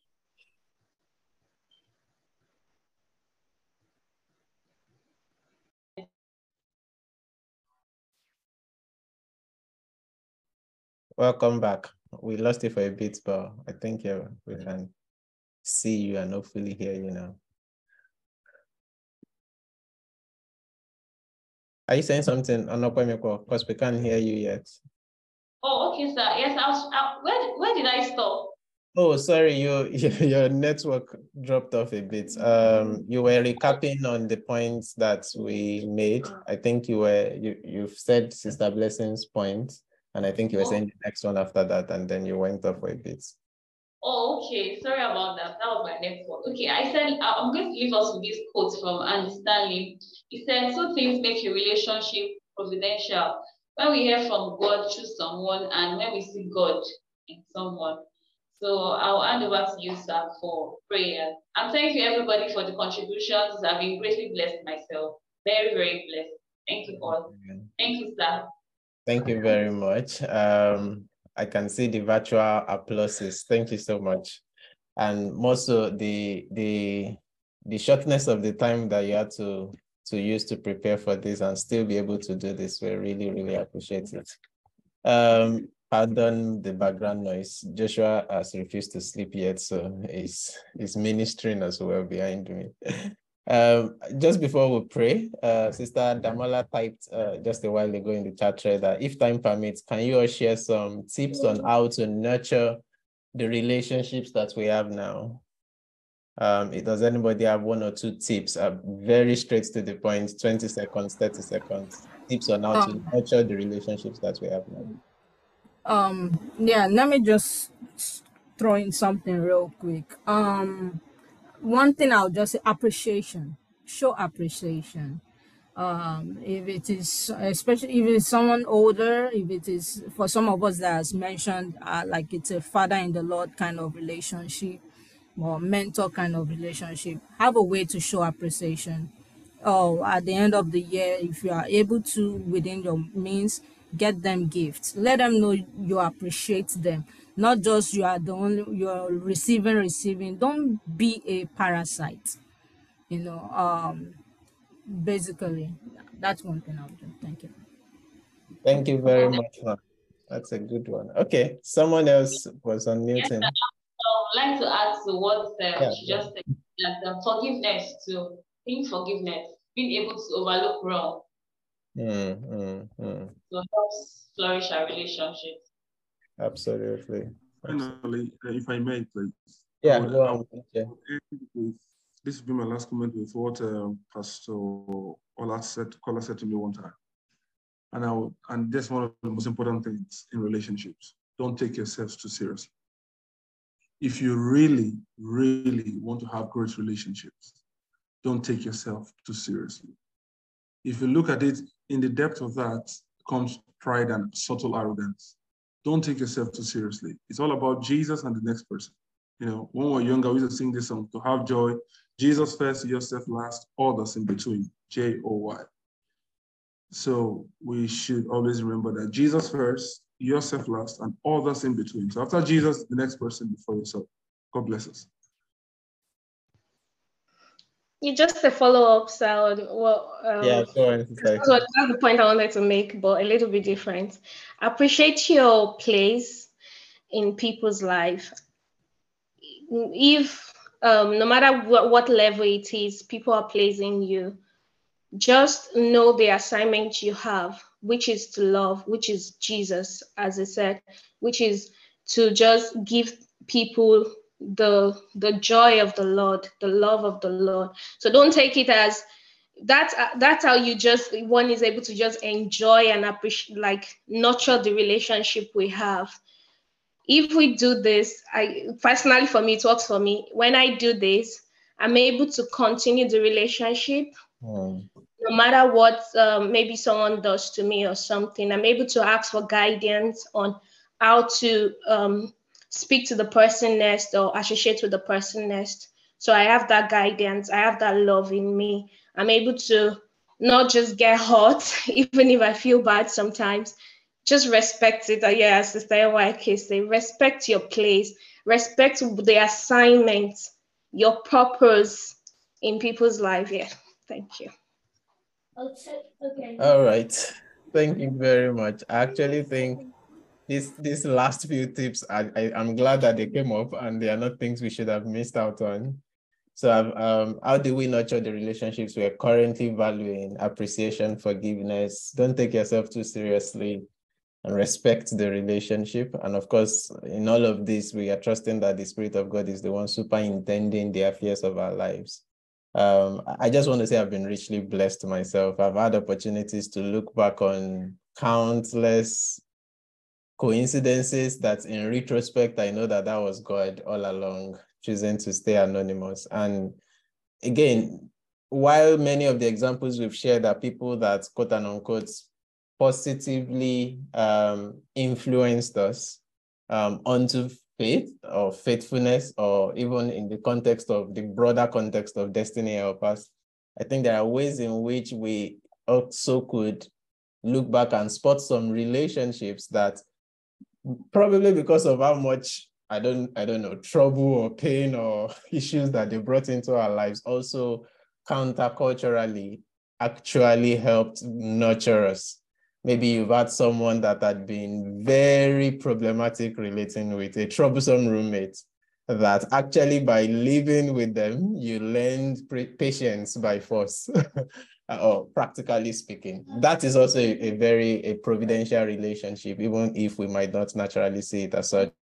Welcome back. We lost it for a bit, but I think yeah, we can see you and hopefully hear you now. Are you saying something, Anakwemekwa? Because we can't hear you yet. Oh, okay, sir. Yes, I was. I, where, where did I stop? Oh, sorry, you, your network dropped off a bit. Um, you were recapping on the points that we made. I think you were you you've said Sister Blessing's point, and I think you were oh. saying the next one after that, and then you went off for a bit. Oh, okay. Sorry about that. That was my network. Okay, I said I'm going to leave us with this quote from Andy Stanley. He said, "Two things make a relationship providential: when we hear from God through someone, and when we see God in someone." So I'll hand over to you, sir, for prayer. And thank you, everybody, for the contributions. I've been greatly blessed myself. Very, very blessed. Thank you all. Thank you, sir. Thank you very much. Um, I can see the virtual applauses. Thank you so much. And more so the the the shortness of the time that you had to to use to prepare for this and still be able to do this. We really, really appreciate it. Um, pardon the background noise. Joshua has refused to sleep yet, so he's, he's ministering as well behind me. Um, just before we pray, uh, Sister Damola typed uh, just a while ago in the chat thread that if time permits, can you all share some tips on how to nurture the relationships that we have now? Um, does anybody have one or two tips? Uh, very straight to the point, twenty seconds, thirty seconds. Tips on how um, to nurture the relationships that we have now. Um, yeah, let me just throw in something real quick. Um, one thing I'll just say, appreciation. Show appreciation. Um, if it is, especially if it's someone older, if it is for some of us that has mentioned, uh, like it's a father in the Lord kind of relationship or mentor kind of relationship, have a way to show appreciation. Oh, at the end of the year, if you are able to, within your means, get them gifts. Let them know you appreciate them. Not just you are the only, you're receiving, receiving. Don't be a parasite. You know, um, basically, that's one thing I'll do. Thank you. Thank you very much. That's a good one. Okay, someone else was unmuting. Yes, I'd like to add to what uh, yeah, she yeah. just said, that the forgiveness too, being forgiveness, being able to overlook wrong. Mm, mm, mm. So helps flourish our relationships. Absolutely. Finally, uh, if I may, please. Yeah, would, go on. Yeah. With, this will be my last comment with what um, Pastor Ola said, Kola said to me one time. And I would, and that's one of the most important things in relationships. Don't take yourselves too seriously. If you really, really want to have great relationships, don't take yourself too seriously. If you look at it, in the depth of that comes pride and subtle arrogance. Don't take yourself too seriously. It's all about Jesus and the next person. You know, when we were younger, we used to sing this song, to have joy, Jesus first, yourself last, others in between, J O Y. So we should always remember that Jesus first, yourself last, and others in between. So after Jesus, the next person before yourself. God bless us. You just a follow-up, Sal. Well, um, yeah, go on. That's, what, that's the point I wanted to make, but a little bit different. Appreciate your place in people's life. If um, no matter what, what level it is, people are placing you, just know the assignment you have, which is to love, which is Jesus, as I said, which is to just give people the the joy of the Lord, the love of the Lord. So don't take it as that's that's how you just one is able to just enjoy and appreciate, like nurture the relationship we have. If we do this, I personally, for me, it works for me. When I do this, I'm able to continue the relationship. Mm. No matter what um, maybe someone does to me or something, I'm able to ask for guidance on how to um, speak to the person next or associate with the person next. So I have that guidance, I have that love in me. I'm able to not just get hurt, even if I feel bad sometimes. Just respect it. Uh, yeah, Sister N Y K say, respect your place, respect the assignment, your purpose in people's life. Yeah, thank you. Okay. All right. Thank you very much. I actually think this these last few tips, I, I, I'm glad that they came up and they are not things we should have missed out on. So um, how do we nurture the relationships we're currently valuing? Appreciation, forgiveness. Don't take yourself too seriously. And respect the relationship. And of course, in all of this, we are trusting that the Spirit of God is the one superintending the affairs of our lives. Um, I just want to say I've been richly blessed myself. I've had opportunities to look back on countless coincidences that in retrospect, I know that that was God all along, choosing to stay anonymous. And again, while many of the examples we've shared are people that quote and unquote positively um, influenced us um, onto faith or faithfulness, or even in the context of the broader context of destiny help us, I think there are ways in which we also could look back and spot some relationships that probably because of how much, I don't, I don't know, trouble or pain or issues that they brought into our lives, also counterculturally actually helped nurture us. Maybe you've had someone that had been very problematic relating with, a troublesome roommate, that actually by living with them, you learn patience by force, or practically speaking. That is also a, a very a providential relationship, even if we might not naturally see it as such.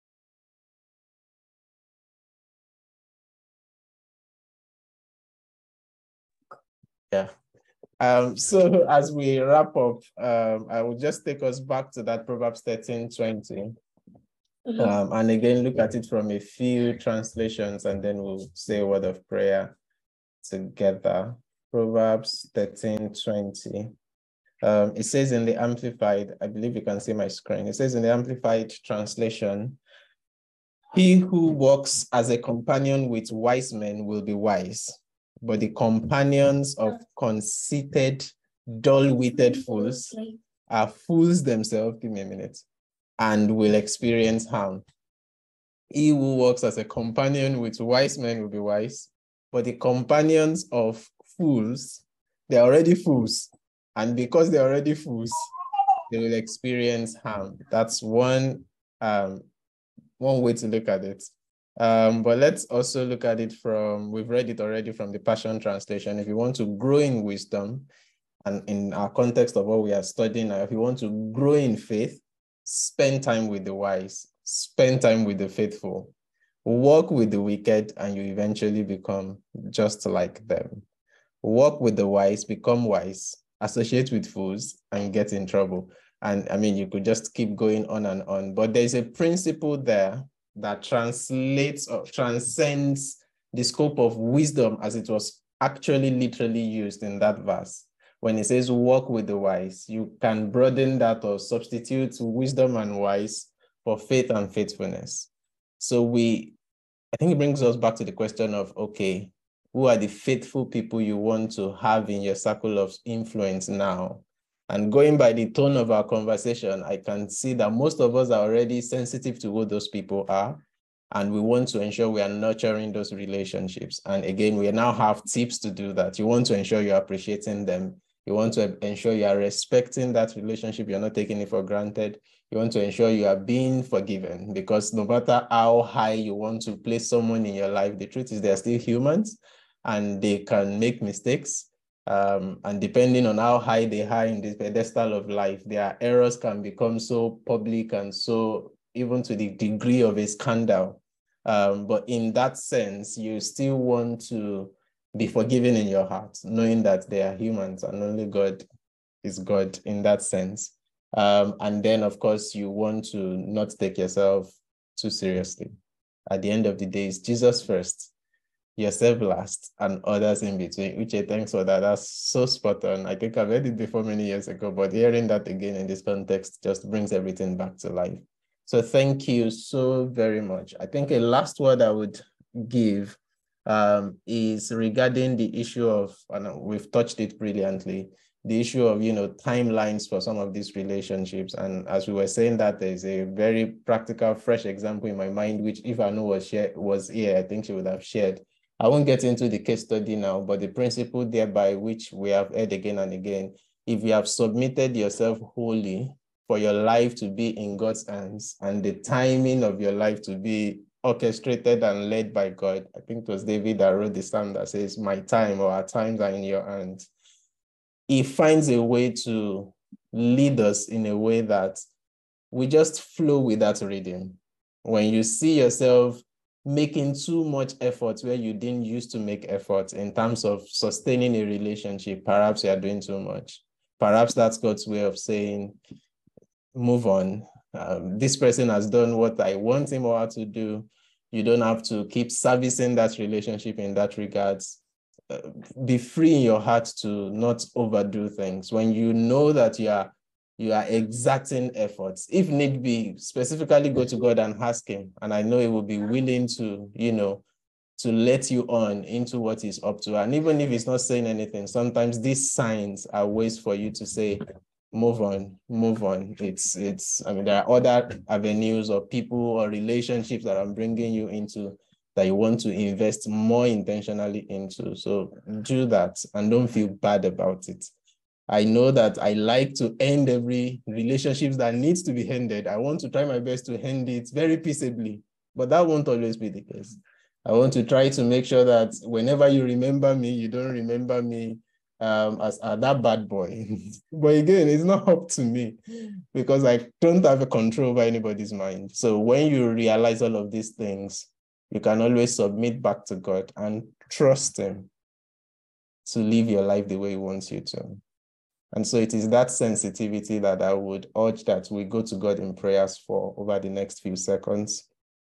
Yeah. Um, so as we wrap up, um, I will just take us back to that Proverbs thirteen twenty. Mm-hmm. Um, and again, look at it from a few translations, and then we'll say a word of prayer together. Proverbs thirteen twenty. Um, it says in the Amplified, I believe you can see my screen. It says in the Amplified translation, "He who walks as a companion with wise men will be wise, but the companions of conceited, dull-witted fools are fools themselves," give me a minute, "and will experience harm. He who walks as a companion with wise men will be wise, but the companions of fools, they're already fools. And because they're already fools, they will experience harm." That's one, um, one way to look at it. Um, but let's also look at it from, we've read it already from the Passion Translation. If you want to grow in wisdom, and in our context of what we are studying now, if you want to grow in faith, spend time with the wise, spend time with the faithful, walk with the wicked, and you eventually become just like them. Walk with the wise, become wise, associate with fools, and get in trouble. And I mean, you could just keep going on and on, but there's a principle there that translates or transcends the scope of wisdom as it was actually literally used in that verse. When it says walk with the wise, you can broaden that or substitute wisdom and wise for faith and faithfulness. So we, I think it brings us back to the question of, okay, who are the faithful people you want to have in your circle of influence now? And going by the tone of our conversation, I can see that most of us are already sensitive to who those people are. And we want to ensure we are nurturing those relationships. And again, we now have tips to do that. You want to ensure you're appreciating them. You want to ensure you are respecting that relationship. You're not taking it for granted. You want to ensure you are being forgiven, because no matter how high you want to place someone in your life, the truth is they're still humans and they can make mistakes. Um, and depending on how high they are in this pedestal of life, their errors can become so public and so even to the degree of a scandal. Um, but in that sense, you still want to be forgiving in your heart, knowing that they are humans and only God is God in that sense. Um, and then, of course, you want to not take yourself too seriously. At the end of the day, it's Jesus first, yourself last, and others in between, which I thanks for that. That's so spot on. I think I've heard it before many years ago, but hearing that again in this context just brings everything back to life. So thank you so very much. I think a last word I would give um, is regarding the issue of, and we've touched it brilliantly, the issue of, you know, timelines for some of these relationships. And as we were saying that, there's a very practical, fresh example in my mind, which if Anu was, share, was here, I think she would have shared. I won't get into the case study now, but the principle thereby which we have heard again and again, if you have submitted yourself wholly for your life to be in God's hands and the timing of your life to be orchestrated and led by God. I think it was David that wrote the psalm that says, my time or our times are in your hands. He finds a way to lead us in a way that we just flow with that rhythm. When you see yourself making too much effort where you didn't used to make effort in terms of sustaining a relationship, perhaps you are doing too much. Perhaps that's God's way of saying, move on. Um, this person has done what I want him or her to do. You don't have to keep servicing that relationship in that regards. Uh, be free in your heart to not overdo things. When you know that you are you are exerting efforts, if need be, specifically go to God and ask him. And I know he will be willing to, you know, to let you on into what he's up to. And even if he's not saying anything, sometimes these signs are ways for you to say, move on, move on. It's, it's, I mean, there are other avenues or people or relationships that I'm bringing you into that you want to invest more intentionally into. So do that and don't feel bad about it. I know that I like to end every relationship that needs to be ended. I want to try my best to end it very peaceably. But that won't always be the case. I want to try to make sure that whenever you remember me, you don't remember me um, as uh, that bad boy. But again, it's not up to me because I don't have a control over anybody's mind. So when you realize all of these things, you can always submit back to God and trust him to live your life the way he wants you to. And so it is that sensitivity that I would urge that we go to God in prayers for over the next few seconds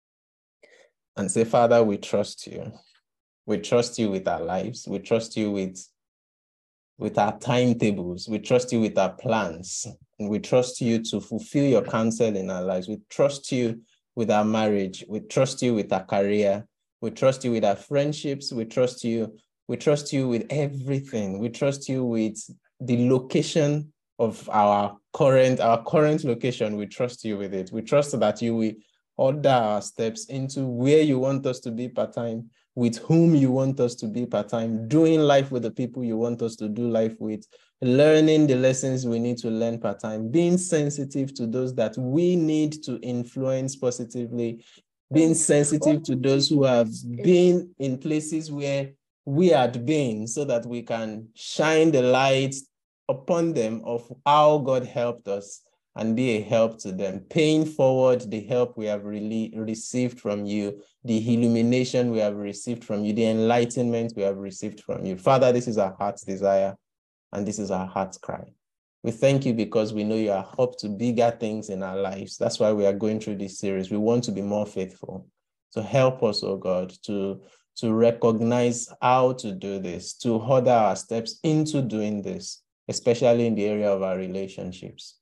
and say, Father, we trust you. We trust you with our lives. We trust you with, with our timetables. We trust you with our plans. And we trust you to fulfill your counsel in our lives. We trust you with our marriage. We trust you with our career. We trust you with our friendships. We trust you. We trust you with everything. We trust you with the location of our current, our current location. We trust you with it. We trust that you will order our steps into where you want us to be part-time, with whom you want us to be part-time, doing life with the people you want us to do life with, learning the lessons we need to learn part-time, being sensitive to those that we need to influence positively, being sensitive to those who have been in places where we had been, so that we can shine the light upon them of how God helped us and be a help to them, paying forward the help we have really received from you, the illumination we have received from you, the enlightenment we have received from you. Father, this is our heart's desire, and this is our heart's cry. We thank you because we know you are up to bigger things in our lives. That's why we are going through this series. We want to be more faithful. So help us, oh God, to, to recognize how to do this, to order our steps into doing this, especially in the area of our relationships.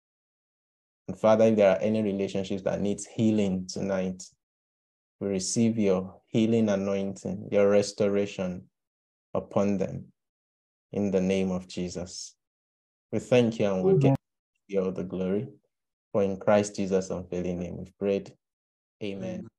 And Father, if there are any relationships that needs healing tonight, we receive your healing anointing, your restoration upon them in the name of Jesus. We thank you and we give you all the glory. For in Christ Jesus' unfailing name we've prayed. Amen.